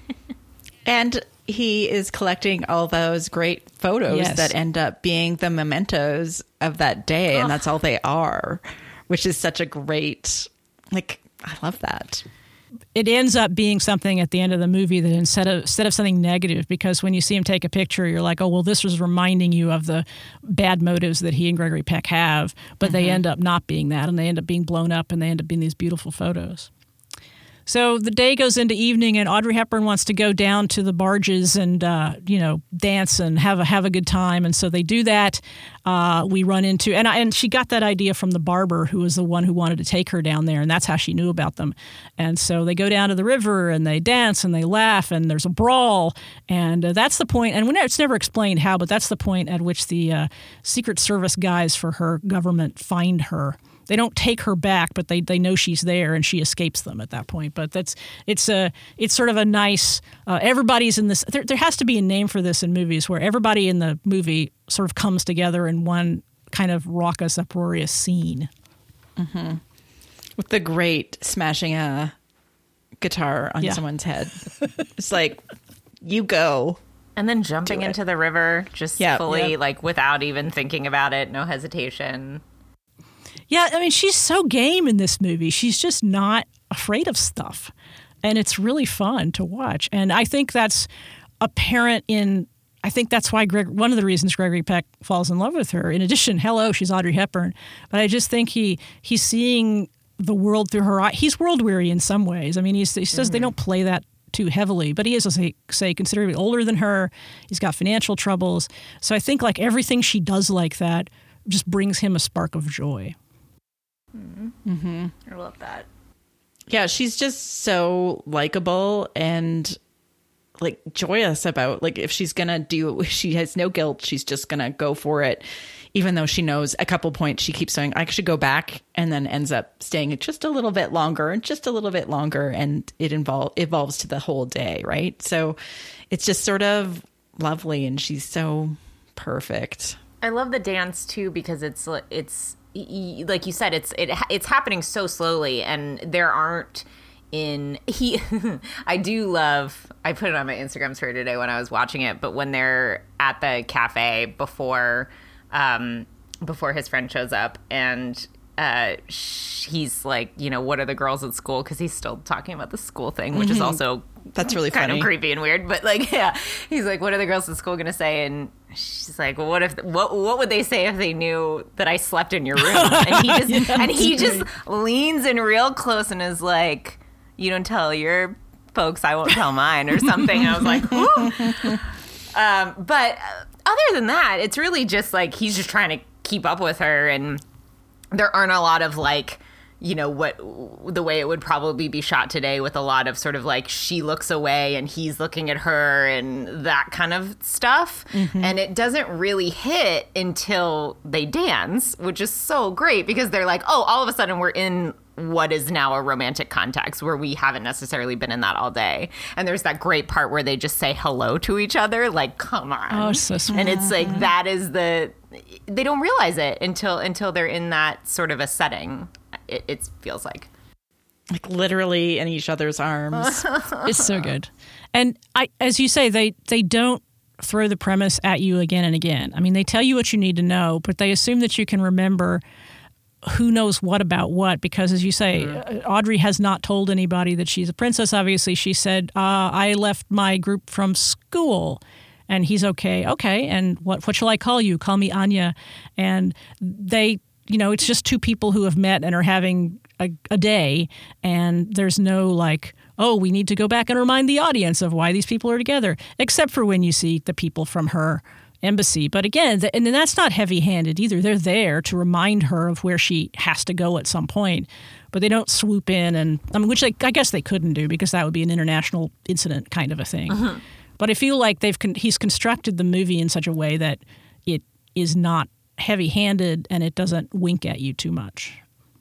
[SPEAKER 3] And he is collecting all those great photos
[SPEAKER 1] Yes.
[SPEAKER 3] that end up being the mementos of that day. And that's all they are, which is such a great, like, I love that.
[SPEAKER 1] It ends up being something at the end of the movie that instead of instead of something negative, because when you see him take a picture, you're like, oh, well, this was reminding you of the bad motives that he and Gregory Peck have, but mm-hmm. they end up not being that, and they end up being blown up, and they end up being these beautiful photos. So the day goes into evening, and Audrey Hepburn wants to go down to the barges and uh, you know dance and have a have a good time, and so they do that. Uh, we run into and I, and she got that idea from the barber, who was the one who wanted to take her down there, and that's how she knew about them. And so they go down to the river and they dance and they laugh, and there's a brawl, and uh, that's the point. And it's never explained how, but that's the point at which the uh, Secret Service guys for her government find her. They don't take her back, but they, they know she's there, and she escapes them at that point. But that's it's a it's sort of a nice. Uh, everybody's in this. There, there has to be a name for this in movies where everybody in the movie sort of comes together in one kind of raucous, uproarious scene.
[SPEAKER 3] Mm-hmm. With the great smashing a guitar on
[SPEAKER 1] Yeah.
[SPEAKER 3] someone's head. It's like, you go.
[SPEAKER 2] And then jumping into the river, just
[SPEAKER 3] Yeah.
[SPEAKER 2] fully,
[SPEAKER 1] Yeah.
[SPEAKER 2] like, without even thinking about it, no hesitation.
[SPEAKER 1] Yeah, I mean, she's so game in this movie. She's just not afraid of stuff. And it's really fun to watch. And I think that's apparent in, I think that's why Greg, one of the reasons Gregory Peck falls in love with her. In addition, hello, she's Audrey Hepburn. But I just think he he's seeing the world through her eye. He's world weary in some ways. I mean, he's, he says mm-hmm. they don't play that too heavily, but he is, say, say, considerably older than her. He's got financial troubles. So I think like everything she does like that just brings him a spark of joy.
[SPEAKER 3] Mm-hmm.
[SPEAKER 2] I love that.
[SPEAKER 3] Yeah, she's just so likable and like joyous about, like, if she's gonna do, she has no guilt, she's just gonna go for it, even though she knows a couple points she keeps saying I should go back, and then ends up staying just a little bit longer and just a little bit longer, and it involve evolves to the whole day, right? So it's just sort of lovely, and she's so perfect.
[SPEAKER 2] I love the dance too, because it's it's like you said, it's it it's happening so slowly, and there aren't in he I do love, I put it on my Instagram story today when I was watching it, but when they're at the cafe before um before his friend shows up, and uh he's like, you know, what are the girls at school, because he's still talking about the school thing, which mm-hmm. is also
[SPEAKER 3] that's really
[SPEAKER 2] kind
[SPEAKER 3] funny.
[SPEAKER 2] of creepy and weird, but like, yeah, he's like, what are the girls at school gonna say? And she's like, well, what if what what would they say if they knew that I slept in your room? And he just yeah, and he just leans in real close and is like, you don't tell your folks, I won't tell mine, or something. I was like, ooh. Um, but other than that, it's really just like he's just trying to keep up with her, and there aren't a lot of like, you know, what the way it would probably be shot today, with a lot of sort of like she looks away and he's looking at her and that kind of stuff. Mm-hmm. And it doesn't really hit until they dance, which is so great, because they're like, oh, all of a sudden we're in what is now a romantic context where we haven't necessarily been in that all day. And there's that great part where they just say hello to each other. Like, come on.
[SPEAKER 1] Oh, so sweet.
[SPEAKER 2] And it's like, that is the, they don't realize it until, until they're in that sort of a setting. It, it feels like.
[SPEAKER 3] Like literally in each other's arms.
[SPEAKER 1] It's so good. And I, as you say, they, they don't throw the premise at you again and again. I mean, they tell you what you need to know, but they assume that you can remember who knows what about what, because as you say, mm-hmm. Audrey has not told anybody that she's a princess. Obviously, she said, uh, I left my group from school. And he's okay. Okay, and what what shall I call you? Call me Anya. And they, you know, it's just two people who have met and are having a, a day, and there's no like, oh, we need to go back and remind the audience of why these people are together, except for when you see the people from her embassy. But again, th- and that's not heavy-handed either. They're there to remind her of where she has to go at some point, but they don't swoop in, and I mean, which they, I guess they couldn't do because that would be an international incident kind of a thing. Mm-hmm. But I feel like they've con- he's constructed the movie in such a way that it is not heavy-handed and it doesn't wink at you too much.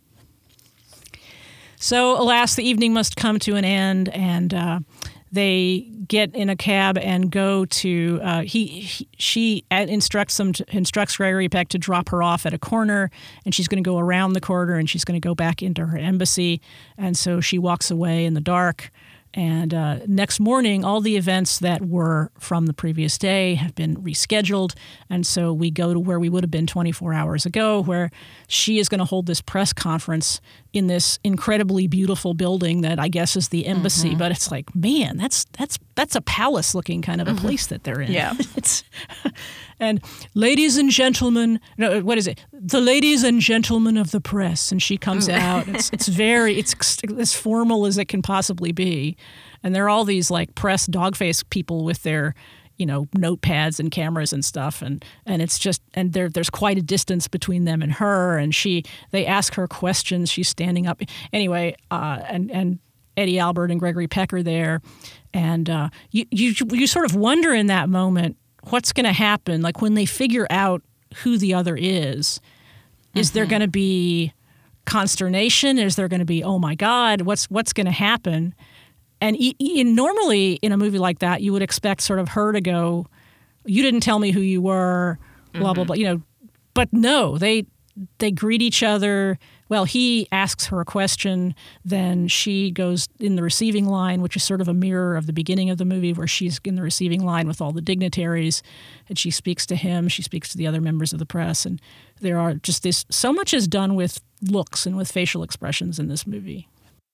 [SPEAKER 1] So, alas, the evening must come to an end, and uh, they get in a cab and go to. Uh, he, he she instructs them to, instructs Gregory Peck to drop her off at a corner, and she's going to go around the corner and she's going to go back into her embassy, and so she walks away in the dark. And uh, next morning, all the events that were from the previous day have been rescheduled. And so we go to where we would have been twenty-four hours ago, where she is going to hold this press conference in this incredibly beautiful building that I guess is the embassy. Mm-hmm. But it's like, man, that's that's that's a palace-looking kind of a mm-hmm. place that they're in.
[SPEAKER 3] Yeah.
[SPEAKER 1] it's And ladies and gentlemen, no, what is it? The ladies and gentlemen of the press. And she comes out. It's it's very, it's as formal as it can possibly be. And there are all these like press dog-face people with their, you know, notepads and cameras and stuff. And, and it's just, and there there's quite a distance between them and her. And she, they ask her questions. She's standing up. Anyway, uh, and, and Eddie Albert and Gregory Peck are there. And uh, you, you, you sort of wonder in that moment, what's going to happen? Like when they figure out who the other is, is mm-hmm. there going to be consternation? Is there going to be, oh my God, what's what's going to happen? And e- e- normally in a movie like that, you would expect sort of her to go, you didn't tell me who you were, blah, mm-hmm. blah, blah, you know. But no, they they greet each other. Well, he asks her a question, then she goes in the receiving line, which is sort of a mirror of the beginning of the movie where she's in the receiving line with all the dignitaries, and she speaks to him, she speaks to the other members of the press, and there are just this, so much is done with looks and with facial expressions in this movie.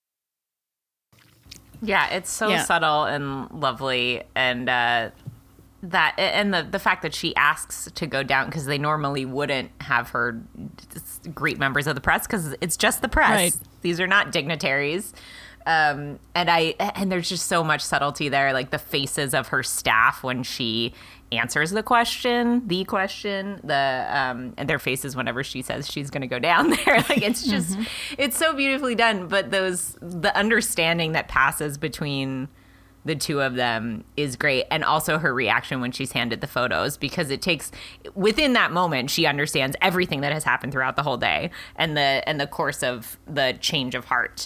[SPEAKER 2] Yeah, it's so yeah. subtle and lovely, and uh, that and the the fact that she asks to go down, because they normally wouldn't have her greet members of the press because it's just the press.
[SPEAKER 1] Right.
[SPEAKER 2] These are not dignitaries. Um, and I and there's just so much subtlety there, like the faces of her staff when she answers the question, the question, the um, and their faces whenever she says she's going to go down there. Like it's just, mm-hmm. it's so beautifully done. But those the understanding that passes between the two of them is great. And also her reaction when she's handed the photos, because it takes, within that moment, she understands everything that has happened throughout the whole day and the and the course of the change of heart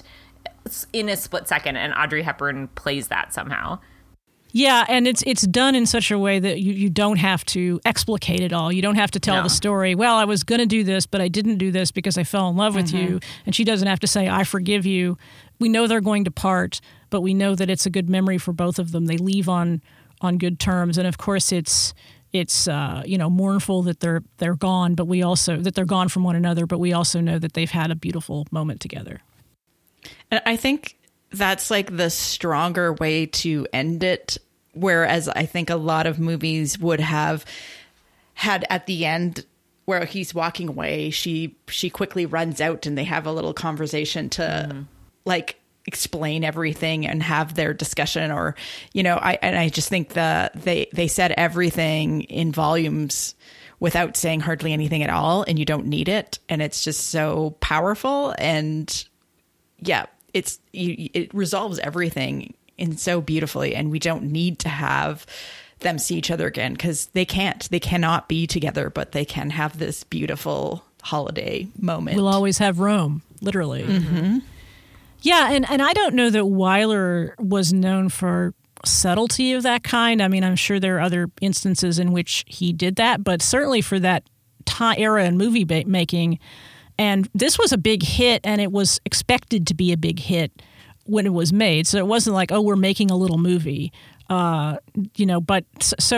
[SPEAKER 2] in a split second. And Audrey Hepburn plays that somehow.
[SPEAKER 1] Yeah, and it's it's done in such a way that you, you don't have to explicate it all. You don't have to tell
[SPEAKER 2] no.
[SPEAKER 1] the story, well, I was going to do this, but I didn't do this because I fell in love with mm-hmm. you. And she doesn't have to say, I forgive you. We know they're going to part, but we know that it's a good memory for both of them. They leave on on good terms. And of course, it's it's uh, you know, mournful that they're they're gone, but we also that they're gone from one another, but we also know that they've had a beautiful moment together.
[SPEAKER 3] And I think that's like the stronger way to end it. Whereas I think a lot of movies would have had at the end where he's walking away, she she quickly runs out and they have a little conversation to mm. like explain everything and have their discussion, or, you know, I and I just think the they they said everything in volumes without saying hardly anything at all, and you don't need it, and it's just so powerful. And yeah, it's you, it resolves everything in so beautifully, and we don't need to have them see each other again, because they can't they cannot be together, but they can have this beautiful holiday moment.
[SPEAKER 1] We'll always have Rome, literally.
[SPEAKER 3] Mm-hmm.
[SPEAKER 1] Yeah, and, and I don't know that Wyler was known for subtlety of that kind. I mean, I'm sure there are other instances in which he did that, but certainly for that time, era in movie ba- making, and this was a big hit, and it was expected to be a big hit when it was made. So it wasn't like, oh, we're making a little movie, uh, you know, but so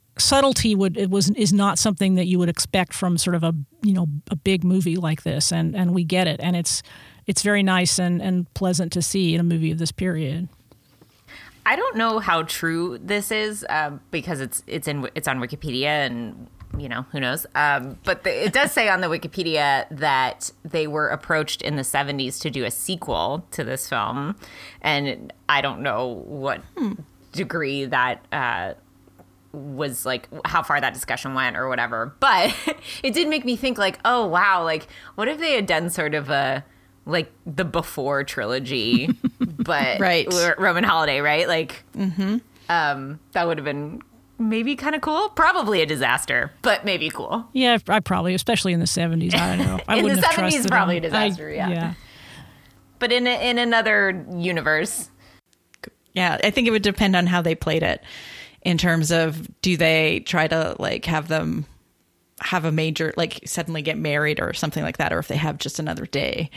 [SPEAKER 1] subtlety would it was is not something that you would expect from sort of a you know a big movie like this, and and we get it, and it's it's very nice and and pleasant to see in a movie of this period.
[SPEAKER 2] I don't know how true this is um, because it's it's in it's on Wikipedia, and you know who knows. Um, but the, it does say on the Wikipedia that they were approached in the seventies to do a sequel to this film, and I don't know what hmm. degree that uh, was, like how far that discussion went or whatever. But it did make me think, like, oh wow, like what if they had done sort of a like the Before trilogy, but
[SPEAKER 3] right.
[SPEAKER 2] Roman Holiday, right? Like,
[SPEAKER 3] mm-hmm.
[SPEAKER 2] um, that would have been maybe kind of cool. Probably a disaster, but maybe cool.
[SPEAKER 1] Yeah, I probably, especially in the seventies. I don't know. I
[SPEAKER 2] in
[SPEAKER 1] wouldn't
[SPEAKER 2] the
[SPEAKER 1] have
[SPEAKER 2] seventies,
[SPEAKER 1] trusted
[SPEAKER 2] probably
[SPEAKER 1] them.
[SPEAKER 2] a disaster.
[SPEAKER 1] I,
[SPEAKER 2] yeah.
[SPEAKER 1] yeah.
[SPEAKER 2] But in a, in another universe,
[SPEAKER 3] yeah, I think it would depend on how they played it. In terms of, do they try to like have them have a major, like suddenly get married or something like that, or if they have just another day.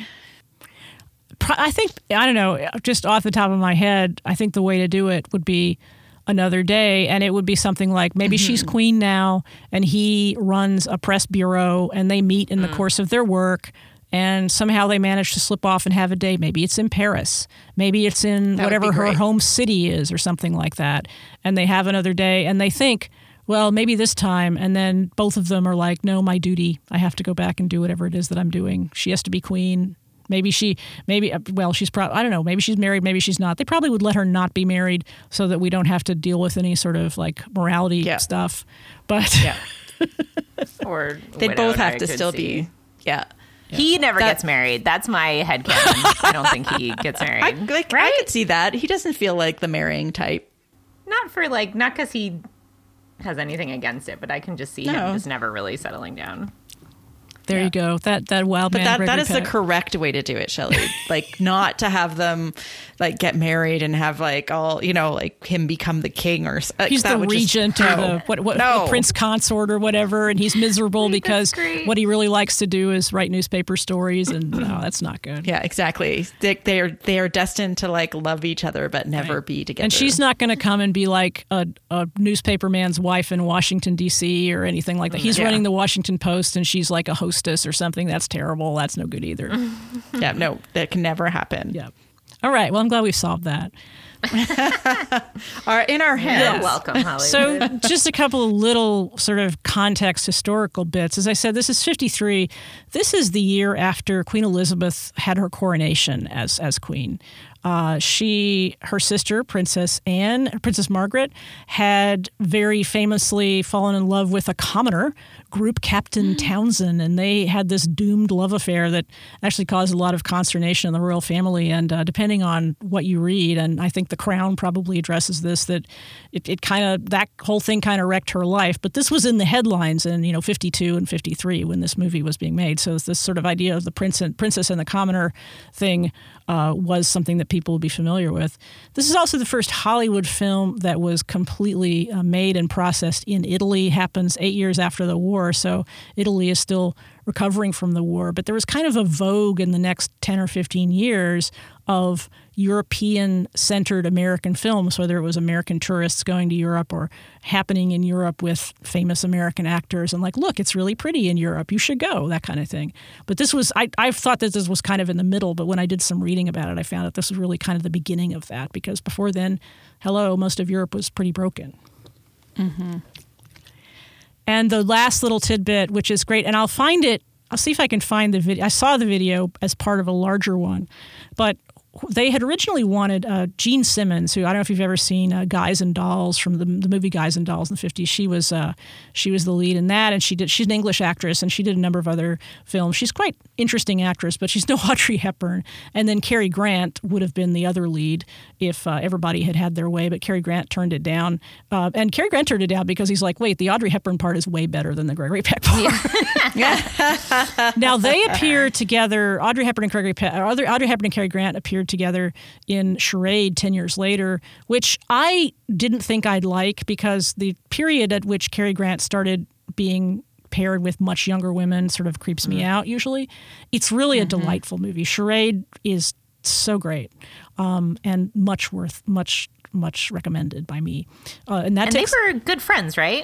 [SPEAKER 1] I think, I don't know, just off the top of my head, I think the way to do it would be another day, and it would be something like maybe mm-hmm. she's queen now and he runs a press bureau, and they meet in mm. the course of their work, and somehow they manage to slip off and have a day. Maybe it's in Paris. Maybe it's in that whatever her home city is or something like that. And they have another day, and they think, well, maybe this time. And then both of them are like, no, my duty. I have to go back and do whatever it is that I'm doing. She has to be queen. Maybe she, maybe, well, she's probably, I don't know, maybe she's married, maybe she's not. They probably would let her not be married so that we don't have to deal with any sort of like morality
[SPEAKER 3] yeah.
[SPEAKER 1] stuff. But
[SPEAKER 3] yeah.
[SPEAKER 2] or
[SPEAKER 3] they both have to still
[SPEAKER 2] see.
[SPEAKER 3] be, yeah.
[SPEAKER 2] Yeah. He never that, gets married. That's my headcanon. I don't think he gets married.
[SPEAKER 3] I, like,
[SPEAKER 2] right?
[SPEAKER 3] I could see that. He doesn't feel like the marrying type.
[SPEAKER 2] Not for like, not because he has anything against it, but I can just see
[SPEAKER 3] no.
[SPEAKER 2] him just never really settling down.
[SPEAKER 1] There yeah. you go. That that wild
[SPEAKER 3] but
[SPEAKER 1] man.
[SPEAKER 3] But that,
[SPEAKER 1] Gregory
[SPEAKER 3] that is
[SPEAKER 1] Peck.
[SPEAKER 3] the correct way to do it, Shelley. Like, not to have them like get married and have like all, you know, like him become the king or like,
[SPEAKER 1] he's the regent
[SPEAKER 3] just,
[SPEAKER 1] or
[SPEAKER 3] no.
[SPEAKER 1] the what, what
[SPEAKER 3] no.
[SPEAKER 1] the prince consort or whatever, and he's miserable because what he really likes to do is write newspaper stories, and no, that's not good.
[SPEAKER 3] Yeah, exactly. They, they are they are destined to like love each other but never right. be together.
[SPEAKER 1] And she's not going to come and be like a, a newspaper man's wife in Washington D C or anything like that. He's yeah. running the Washington Post, and she's like a hostess or something. That's terrible. That's no good either.
[SPEAKER 3] Yeah, no, that can never happen.
[SPEAKER 1] Yeah. All right. Well, I'm glad we've solved that.
[SPEAKER 3] Are in our heads.
[SPEAKER 2] You're welcome, Hollywood.
[SPEAKER 1] So just a couple of little sort of context historical bits. As I said, this is fifty-three. This is the year after Queen Elizabeth had her coronation as as queen. Uh, she, her sister, Princess Anne, Princess Margaret, had very famously fallen in love with a commoner, Group Captain Townsend, and they had this doomed love affair that actually caused a lot of consternation in the royal family. And uh, depending on what you read, and I think The Crown probably addresses this, that it, it kind of, that whole thing kind of wrecked her life. But this was in the headlines in, you know, fifty-two and fifty-three when this movie was being made. So this sort of idea of the prince and, princess and the commoner thing uh, was something that people would be familiar with. This is also the first Hollywood film that was completely uh, made and processed in Italy. Happens eight years after the war, so Italy is still recovering from the war. But there was kind of a vogue in the next ten or fifteen years of European-centered American films, whether it was American tourists going to Europe or happening in Europe with famous American actors and like, look, it's really pretty in Europe, you should go, that kind of thing. But this was, I, I thought that this was kind of in the middle, but when I did some reading about it, I found that this was really kind of the beginning of that, because before then, hello, most of Europe was pretty broken.
[SPEAKER 3] Mm-hmm.
[SPEAKER 1] And the last little tidbit, which is great, and I'll find it, I'll see if I can find the video. I saw the video as part of a larger one, but they had originally wanted uh, Gene Simmons, who I don't know if you've ever seen uh, Guys and Dolls, from the, the movie Guys and Dolls in the fifties. She was uh, she was the lead in that, and she did. She's an English actress, and she did a number of other films. She's quite interesting actress, but she's no Audrey Hepburn. And then Cary Grant would have been the other lead if uh, everybody had had their way, but Cary Grant turned it down. Uh, and Cary Grant turned it down because he's like, wait, the Audrey Hepburn part is way better than the Gregory Peck part. Yeah. Now they appear together. Audrey Hepburn and Gregory Peck, or Audrey, Audrey Hepburn and Cary Grant appeared together in Charade ten years later, which I didn't think I'd like, because the period at which Cary Grant started being paired with much younger women sort of creeps me mm. out usually. It's really mm-hmm. a delightful movie. Charade is so great, um, and much worth, much, much recommended by me. Uh, and that
[SPEAKER 2] and
[SPEAKER 1] takes,
[SPEAKER 2] they were good friends, right?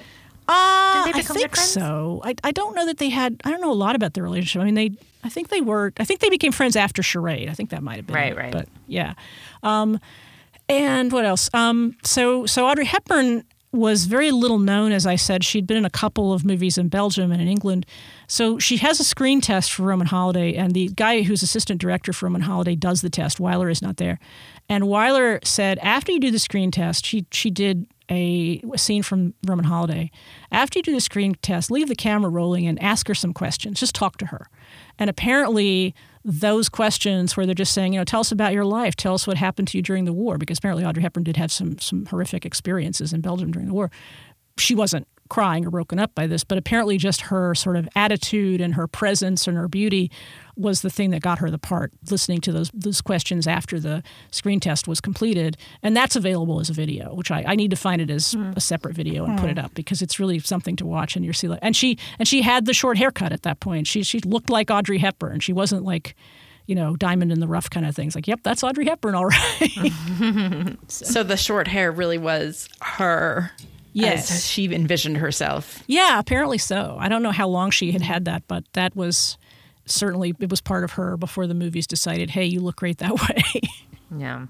[SPEAKER 1] Uh,
[SPEAKER 2] Did they
[SPEAKER 1] I
[SPEAKER 2] become
[SPEAKER 1] think
[SPEAKER 2] good friends?
[SPEAKER 1] so. I, I don't know that they had, I don't know a lot about their relationship. I mean, they, I think they were, I think they became friends after Charade. I think that might have been
[SPEAKER 2] Right,
[SPEAKER 1] it,
[SPEAKER 2] right.
[SPEAKER 1] But yeah. Um, and what else? Um, so, so Audrey Hepburn was very little known, as I said. She'd been in a couple of movies in Belgium and in England. So she has a screen test for Roman Holiday, and the guy who's assistant director for Roman Holiday does the test. Weiler is not there. And Weiler said, after you do the screen test, she she did a, a scene from Roman Holiday. After you do the screen test, leave the camera rolling and ask her some questions. Just talk to her. And apparently those questions where they're just saying, you know, tell us about your life. Tell us what happened to you during the war. Because apparently Audrey Hepburn did have some some horrific experiences in Belgium during the war. She wasn't crying or broken up by this, but apparently just her sort of attitude and her presence and her beauty was the thing that got her the part, listening to those those questions after the screen test was completed. And that's available as a video, which I, I need to find it as mm. a separate video and mm. put it up, because it's really something to watch. And you're see, and she and she had the short haircut at that point. She she looked like Audrey Hepburn. She wasn't like, you know, diamond in the rough kind of things. Like, yep, that's Audrey Hepburn, all right.
[SPEAKER 3] so. so the short hair really was her.
[SPEAKER 1] Yes.
[SPEAKER 3] As she envisioned herself.
[SPEAKER 1] Yeah, apparently so. I don't know how long she had had that, but that was certainly, it was part of her before the movies decided, hey, you look great that way.
[SPEAKER 2] Yeah.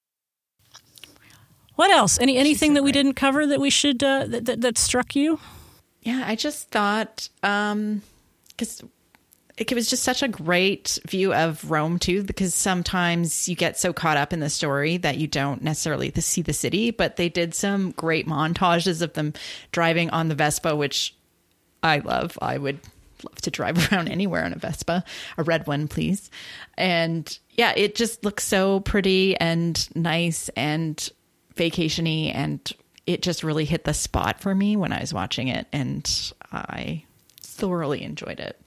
[SPEAKER 1] What else? Any Anything
[SPEAKER 2] so
[SPEAKER 1] that we
[SPEAKER 2] great.
[SPEAKER 1] didn't cover that we should, uh, that, that, that struck you?
[SPEAKER 3] Yeah, I just thought, um, because it was just such a great view of Rome, too, because sometimes you get so caught up in the story that you don't necessarily see the city. But they did some great montages of them driving on the Vespa, which I love. I would love to drive around anywhere on a Vespa, a red one, please. And yeah, it just looks so pretty and nice and vacation-y. And it just really hit the spot for me when I was watching it. And I thoroughly enjoyed it.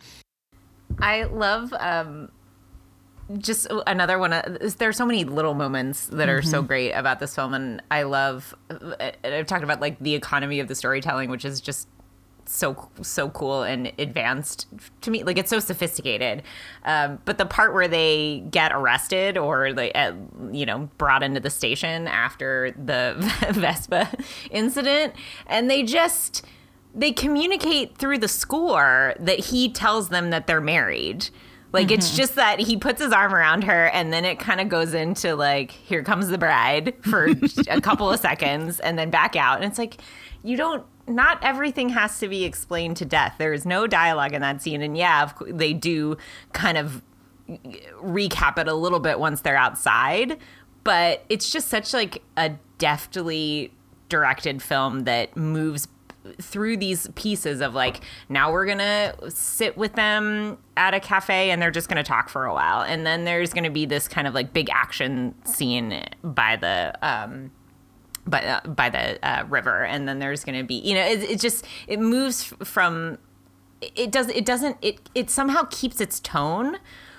[SPEAKER 2] I love um, just another one. Of, there are so many little moments that are mm-hmm. so great about this film, and I love. I've talked about like the economy of the storytelling, which is just so so cool and advanced to me. Like, it's so sophisticated. Um, but the part where they get arrested or like uh, you know brought into the station after the Vespa incident, and they just. They communicate through the score that he tells them that they're married. Like, mm-hmm. it's just that he puts his arm around her, and then it kind of goes into, like, here comes the bride for a couple of seconds, and then back out. And it's like, you don't, not everything has to be explained to death. There is no dialogue in that scene. And yeah, of course, they do kind of recap it a little bit once they're outside. But it's just such, like, a deftly directed film that moves through these pieces of like, now we're gonna sit with them at a cafe and they're just gonna talk for a while, and then there's gonna be this kind of like big action scene by the um by uh, by the uh, river, and then there's gonna be, you know, it, it just it moves from it does it doesn't it it somehow keeps its tone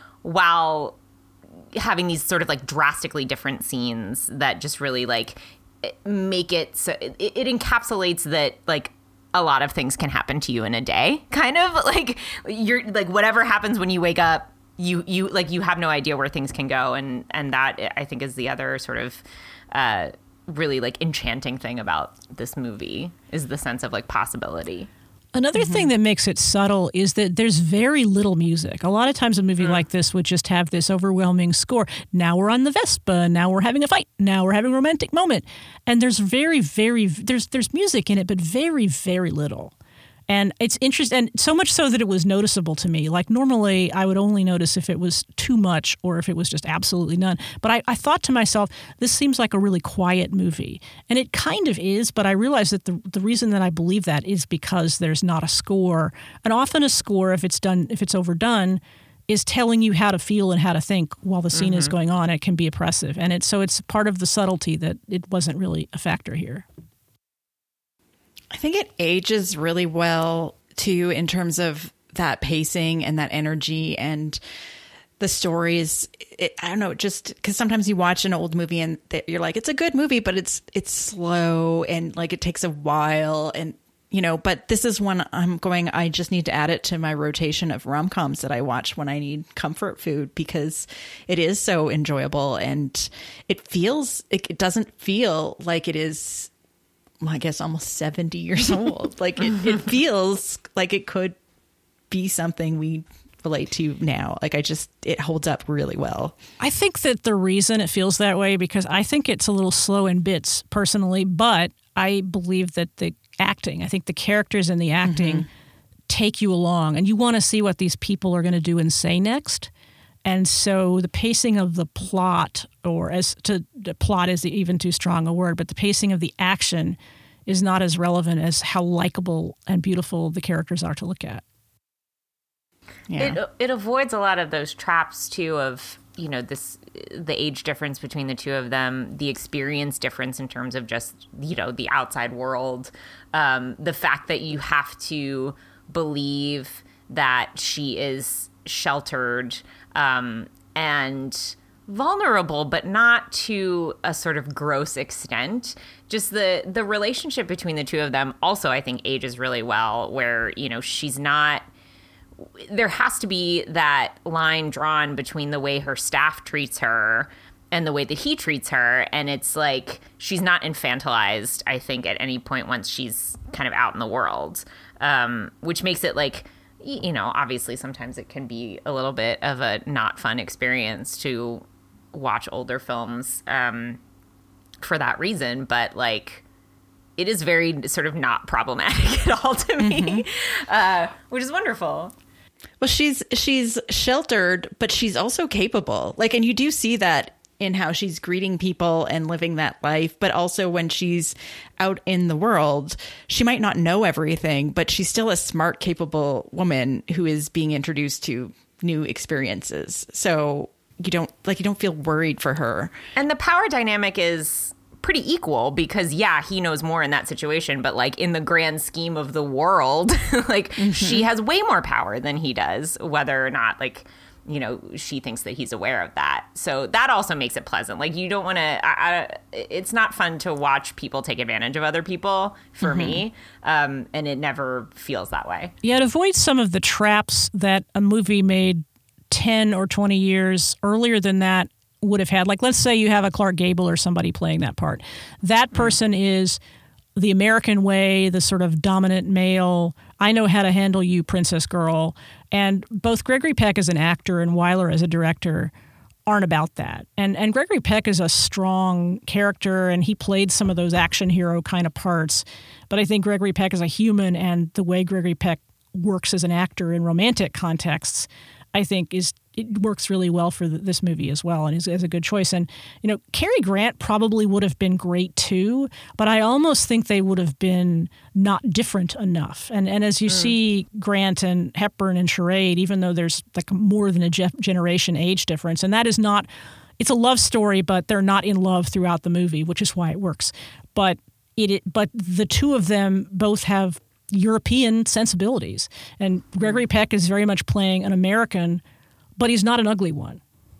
[SPEAKER 2] while having these sort of like drastically different scenes that just really like make it so it, it encapsulates that like a lot of things can happen to you in a day, kind of like you're like whatever happens when you wake up, you you like you have no idea where things can go, and and that I think is the other sort of uh really like enchanting thing about this movie, is the sense of like possibility.
[SPEAKER 1] Another mm-hmm. thing that makes it subtle is that there's very little music. A lot of times a movie mm. like this would just have this overwhelming score. Now we're on the Vespa. Now we're having a fight. Now we're having a romantic moment. And there's very, very, there's there's music in it, but very, very little. And it's interesting, and so much so that it was noticeable to me. Like, normally I would only notice if it was too much or if it was just absolutely none. But I, I thought to myself, this seems like a really quiet movie. And it kind of is, but I realized that the the reason that I believe that is because there's not a score. And often a score, if it's done, if it's overdone, is telling you how to feel and how to think while the scene mm-hmm. is going on. It can be oppressive. And it, so it's part of the subtlety that it wasn't really a factor here.
[SPEAKER 3] I think it ages really well, too, in terms of that pacing and that energy and the stories. It, I don't know, just because sometimes you watch an old movie and you're like, it's a good movie, but it's it's slow and like it takes a while. And, you know, but this is one I'm going, I just need to add it to my rotation of rom-coms that I watch when I need comfort food, because it is so enjoyable and it feels, it, it doesn't feel like it is well, I guess almost seventy years old. Like it, it feels like it could be something we relate to now. Like I just, it holds up really well.
[SPEAKER 1] I think that the reason it feels that way, because I think it's a little slow in bits personally, but I believe that the acting, I think the characters and the acting mm-hmm. take you along, and you want to see what these people are going to do and say next. And so the pacing of the plot, or as to the plot is even too strong a word, but the pacing of the action is not as relevant as how likable and beautiful the characters are to look at.
[SPEAKER 2] Yeah. It it avoids a lot of those traps too of, you know, this the age difference between the two of them, the experience difference in terms of just, you know, the outside world, um, the fact that you have to believe that she is sheltered um, and vulnerable, but not to a sort of gross extent. Just the the relationship between the two of them also, I think, ages really well, where, you know, she's not, there has to be that line drawn between the way her staff treats her and the way that he treats her. And it's like, she's not infantilized, I think, at any point once she's kind of out in the world, um, which makes it like, you know, obviously sometimes it can be a little bit of a not fun experience to watch older films um, for that reason. But like, it is very sort of not problematic at all to me, mm-hmm. uh, which is wonderful.
[SPEAKER 3] Well, she's she's sheltered, but she's also capable. Like, and you do see that in how she's greeting people and living that life. But also when she's out in the world, she might not know everything, but she's still a smart, capable woman who is being introduced to new experiences. So you don't like you don't feel worried for her.
[SPEAKER 2] And the power dynamic is pretty equal because, yeah, he knows more in that situation, but like in the grand scheme of the world, like mm-hmm. she has way more power than he does, whether or not like, you know, she thinks that he's aware of that. So that also makes it pleasant. Like, you don't want to, it's not fun to watch people take advantage of other people for mm-hmm. me. Um, and it never feels that way.
[SPEAKER 1] Yeah, it avoids some of the traps that a movie made ten or twenty years earlier than that would have had. Like, let's say you have a Clark Gable or somebody playing that part. That person mm-hmm. is the American way, the sort of dominant male, I know how to handle you, princess girl. And both Gregory Peck as an actor and Wyler as a director aren't about that. And and Gregory Peck is a strong character, and he played some of those action hero kind of parts. But I think Gregory Peck is a human, and the way Gregory Peck works as an actor in romantic contexts, I think is it works really well for the, this movie as well, and is, is a good choice. And, you know, Cary Grant probably would have been great too, but I almost think they would have been not different enough. And and as you mm. see Grant and Hepburn and Charade, even though there's like more than a ge- generation age difference, and that is not, it's a love story, but they're not in love throughout the movie, which is why it works. But it, it but the two of them both have European sensibilities, and Gregory Peck is very much playing an American, but he's not an ugly one.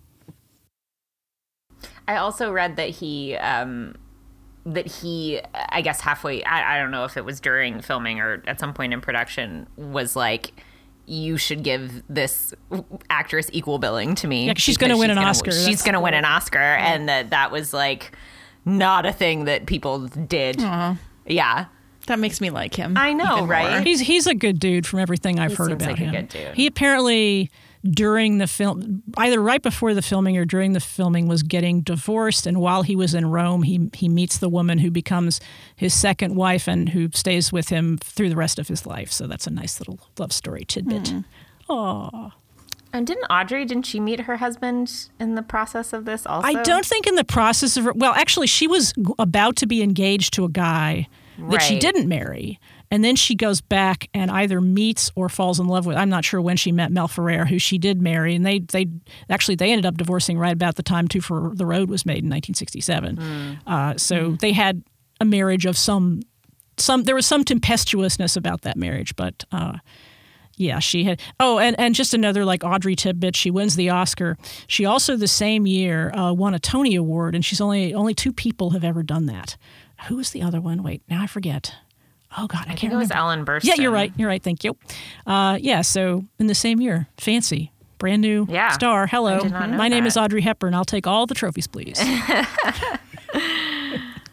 [SPEAKER 2] I also read that he, um, that he, I guess halfway, I, I don't know if it was during filming or at some point in production, was like, you should give this actress equal billing to me.
[SPEAKER 1] Yeah, she's going to win an
[SPEAKER 2] gonna,
[SPEAKER 1] Oscar.
[SPEAKER 2] She's going to win an Oscar, yeah. And that that was like not a thing that people did.
[SPEAKER 3] Aww.
[SPEAKER 2] Yeah.
[SPEAKER 3] That makes me like him.
[SPEAKER 2] I know, right?
[SPEAKER 1] He's he's a good dude from everything I've
[SPEAKER 2] he
[SPEAKER 1] heard
[SPEAKER 2] seems
[SPEAKER 1] about
[SPEAKER 2] like
[SPEAKER 1] him.
[SPEAKER 2] A good dude.
[SPEAKER 1] He apparently, during the film, either right before the filming or during the filming, was getting divorced. And while he was in Rome, he he meets the woman who becomes his second wife and who stays with him through the rest of his life. So that's a nice little love story tidbit. Mm. Aww.
[SPEAKER 2] And didn't Audrey, didn't she meet her husband in the process of this also?
[SPEAKER 1] I don't think in the process of, well, actually, she was about to be engaged to a guy that right. she didn't marry. And then she goes back and either meets or falls in love with, I'm not sure when she met Mel Ferrer, who she did marry. And they, they actually, they ended up divorcing right about the time Two for the Road was made in nineteen sixty-seven. Mm. Uh, so mm. they had a marriage of some, some, there was some tempestuousness about that marriage, but uh, yeah, she had, oh, and, and just another like Audrey tidbit, she wins the Oscar. She also the same year uh, won a Tony Award, and she's only, only two people have ever done that. Who was the other one? Wait, now I forget. Oh, God, I,
[SPEAKER 2] I
[SPEAKER 1] can't
[SPEAKER 2] think
[SPEAKER 1] remember.
[SPEAKER 2] It was Ellen Burstyn.
[SPEAKER 1] Yeah, you're right. You're right. Thank you. Uh, yeah, so in the same year, fancy, brand new
[SPEAKER 2] yeah.
[SPEAKER 1] star. Hello,
[SPEAKER 2] I did not know
[SPEAKER 1] my
[SPEAKER 2] that.
[SPEAKER 1] name is Audrey Hepburn. I'll take all the trophies, please.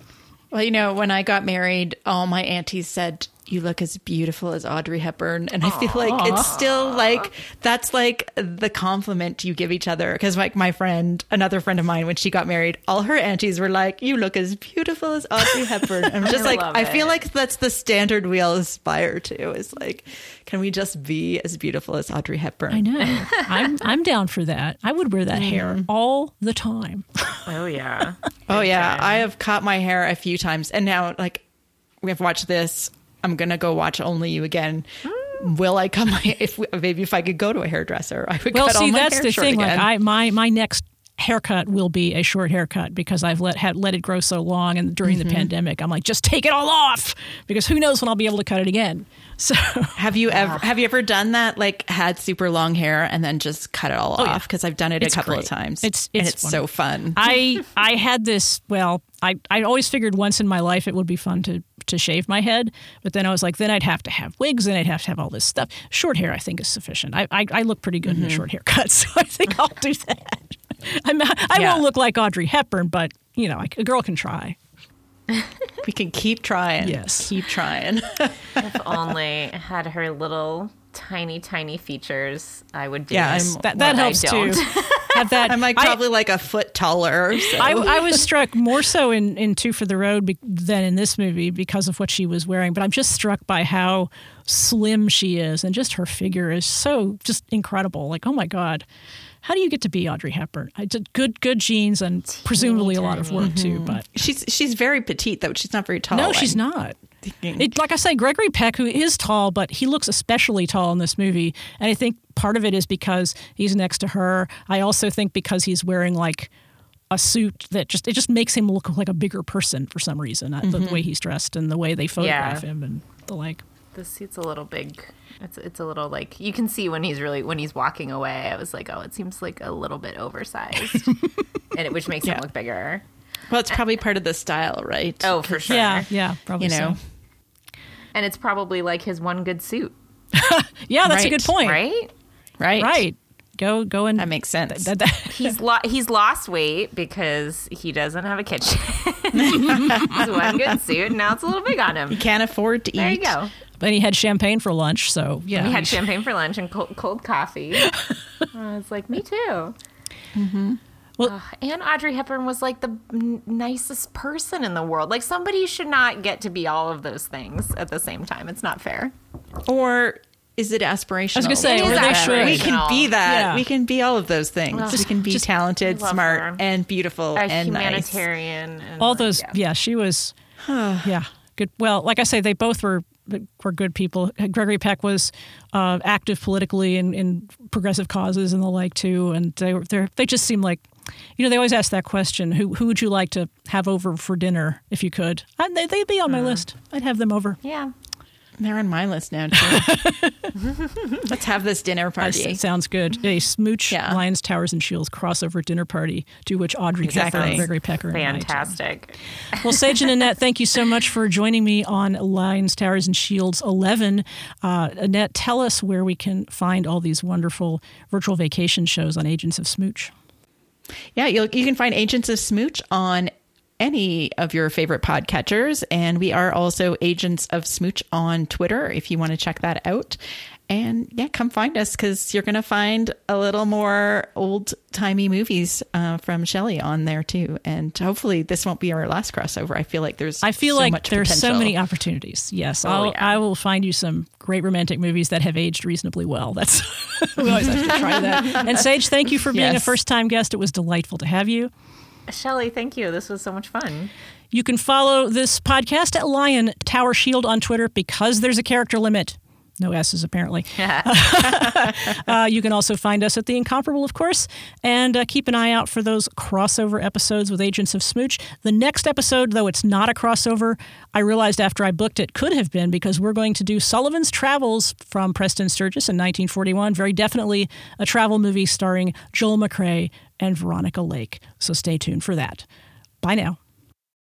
[SPEAKER 3] Well, you know, when I got married, all my aunties said, you look as beautiful as Audrey Hepburn. And I feel like it's still like, that's like the compliment you give each other. Because like my friend, another friend of mine, when she got married, all her aunties were like, you look as beautiful as Audrey Hepburn. I'm just
[SPEAKER 2] I
[SPEAKER 3] like,
[SPEAKER 2] love
[SPEAKER 3] I
[SPEAKER 2] it.
[SPEAKER 3] feel like that's the standard we all aspire to, is like, can we just be as beautiful as Audrey Hepburn?
[SPEAKER 1] I know. I'm I'm down for that. I would wear that hair all the time.
[SPEAKER 2] Oh yeah.
[SPEAKER 3] Oh yeah, I have cut my hair a few times, and now like we have watched this. I'm gonna go watch Only You again. Will I cut my if maybe if I could go to a hairdresser, I would
[SPEAKER 1] Well,
[SPEAKER 3] cut all
[SPEAKER 1] see,
[SPEAKER 3] my
[SPEAKER 1] that's
[SPEAKER 3] hair
[SPEAKER 1] the
[SPEAKER 3] short
[SPEAKER 1] thing.
[SPEAKER 3] again.
[SPEAKER 1] Like, I my my next haircut will be a short haircut because I've let had let it grow so long, and during
[SPEAKER 3] Mm-hmm.
[SPEAKER 1] the pandemic, I'm like, just take it all off because who knows when I'll be able to cut it again. So
[SPEAKER 3] have you ever have you ever done that? Like had super long hair and then just cut it all
[SPEAKER 1] Oh, yeah.
[SPEAKER 3] off? Because I've done it
[SPEAKER 1] It's
[SPEAKER 3] a couple
[SPEAKER 1] great.
[SPEAKER 3] of times.
[SPEAKER 1] It's-
[SPEAKER 3] and
[SPEAKER 1] it's
[SPEAKER 3] it's so fun.
[SPEAKER 1] I I had this. Well, I I always figured once in my life it would be fun to to shave my head, but then I was like, then I'd have to have wigs and I'd have to have all this stuff. Short hair, I think, is sufficient. I I, I look pretty good
[SPEAKER 3] Mm-hmm.
[SPEAKER 1] in a short haircut, so I think I'll do that. I'm, I
[SPEAKER 3] Yeah.
[SPEAKER 1] won't look like Audrey Hepburn, but you know, I, a girl can try.
[SPEAKER 3] We can keep trying.
[SPEAKER 1] Yes.
[SPEAKER 3] keep trying.
[SPEAKER 2] If only I had her little tiny, tiny features, I would do
[SPEAKER 3] Yeah,
[SPEAKER 2] it.
[SPEAKER 3] I'm-
[SPEAKER 1] That
[SPEAKER 2] But
[SPEAKER 1] that
[SPEAKER 2] I
[SPEAKER 1] helps
[SPEAKER 2] don't.
[SPEAKER 1] too. Have that.
[SPEAKER 3] I'm like
[SPEAKER 1] I-
[SPEAKER 3] probably like a foot taller. So.
[SPEAKER 1] I, I was struck more so in, in Two for the Road be, than in this movie because of what she was wearing. But I'm just struck by how slim she is, and just her figure is so just incredible. Like, oh my God, how do you get to be Audrey Hepburn? I did good good genes and presumably a lot of work too. But
[SPEAKER 3] she's she's very petite though. She's not very tall.
[SPEAKER 1] no, she's
[SPEAKER 3] I'm
[SPEAKER 1] not.
[SPEAKER 3] thinking.
[SPEAKER 1] It, like I say, Gregory Peck, who is tall, but he looks especially tall in this movie. And I think part of it is because he's next to her. I also think because he's wearing like a suit that just, it just makes him look like a bigger person for some reason. uh, The, the way he's dressed and the way they photograph
[SPEAKER 2] Yeah.
[SPEAKER 1] him and the like.
[SPEAKER 2] The suit's a little big. It's it's a little like you can see when he's really when he's walking away. I was like, oh, it seems like a little bit oversized, and it, which makes
[SPEAKER 3] Yeah.
[SPEAKER 2] him look bigger.
[SPEAKER 3] Well, it's probably part of the style, right?
[SPEAKER 2] Oh, for sure.
[SPEAKER 1] Yeah, yeah, probably
[SPEAKER 3] You know.
[SPEAKER 1] so.
[SPEAKER 2] And it's probably like his one good suit,
[SPEAKER 1] Yeah, that's a
[SPEAKER 3] Right.
[SPEAKER 1] good point.
[SPEAKER 2] right?
[SPEAKER 3] Right.
[SPEAKER 1] Right. Go, go and
[SPEAKER 3] That makes sense.
[SPEAKER 1] that- that-
[SPEAKER 2] He's lo- he's lost weight because he doesn't have a kitchen. It's one good suit, and now it's a little big on him.
[SPEAKER 3] Can't afford to
[SPEAKER 2] There
[SPEAKER 3] eat.
[SPEAKER 2] you go.
[SPEAKER 1] Then he had champagne for lunch, so yeah.
[SPEAKER 2] We had champagne for lunch and cold, cold coffee. I was like, me too.
[SPEAKER 1] Well-
[SPEAKER 2] Ugh, and Audrey Hepburn was like the n- nicest person in the world. Like somebody should not get to be all of those things at the same time. It's not fair.
[SPEAKER 3] Or is it aspirational?
[SPEAKER 1] I was gonna say,
[SPEAKER 2] It
[SPEAKER 1] or
[SPEAKER 2] is
[SPEAKER 1] they should.
[SPEAKER 3] We can be that.
[SPEAKER 1] Yeah.
[SPEAKER 3] We can be all of those things.
[SPEAKER 2] Ugh.
[SPEAKER 3] we can be
[SPEAKER 1] Just-
[SPEAKER 3] talented,
[SPEAKER 2] I love
[SPEAKER 3] smart,
[SPEAKER 2] her.
[SPEAKER 3] and beautiful,
[SPEAKER 2] A
[SPEAKER 3] and nice.
[SPEAKER 2] humanitarian. And
[SPEAKER 1] all
[SPEAKER 2] like,
[SPEAKER 1] those
[SPEAKER 2] yeah.
[SPEAKER 1] yeah. she was yeah good. Well, like I say, they both were were good people. Gregory Peck was uh, active politically in, in progressive causes and the like too, and they were they they just seemed like, you know, they always ask that question, who who would you like to have over for dinner if you could? And they, they'd be on my list. I'd have them over.
[SPEAKER 2] Yeah.
[SPEAKER 3] They're on my list now too. Let's have this dinner party.
[SPEAKER 1] That sounds good. A Smooch,
[SPEAKER 3] Yeah.
[SPEAKER 1] Lions, Towers, and Shields crossover dinner party to which Audrey
[SPEAKER 3] Exactly.
[SPEAKER 1] Hepburn and Gregory Pecker are invited.
[SPEAKER 2] Fantastic.
[SPEAKER 1] Well, Sage and Annette, thank you so much for joining me on Lions, Towers, and Shields eleven. Uh, Annette, tell us where we can find all these wonderful virtual vacation shows on Agents of Smooch.
[SPEAKER 3] Yeah, you'll, you can find Agents of Smooch on any of your favorite podcatchers. And we are also Agents of Smooch on Twitter if you want to check that out. And yeah, come find us because you're going to find a little more old timey movies uh, from Shelley on there too. And hopefully this won't be our last crossover. I feel like there's
[SPEAKER 1] I feel
[SPEAKER 3] so
[SPEAKER 1] like
[SPEAKER 3] much
[SPEAKER 1] there's so
[SPEAKER 3] potential.
[SPEAKER 1] many opportunities. Yes,
[SPEAKER 2] Oh,
[SPEAKER 1] I'll,
[SPEAKER 2] yeah.
[SPEAKER 1] I will find you some great romantic movies that have aged reasonably well. That's we always have to try that. And Sage, thank you for being a
[SPEAKER 3] Yes.
[SPEAKER 1] first-time guest. It was delightful to have you.
[SPEAKER 2] Shelley, thank you. This was so much fun.
[SPEAKER 1] You can follow this podcast at Lion Tower Shield on Twitter because there's a character limit. No S's, apparently. uh, you can also find us at The Incomparable, of course, and uh, keep an eye out for those crossover episodes with Agents of Smooch. The next episode, though it's not a crossover, I realized after I booked it could have been because we're going to do Sullivan's Travels from Preston Sturges in nineteen forty-one. Very definitely a travel movie starring Joel McCrea and Veronica Lake. So stay tuned for that. Bye now.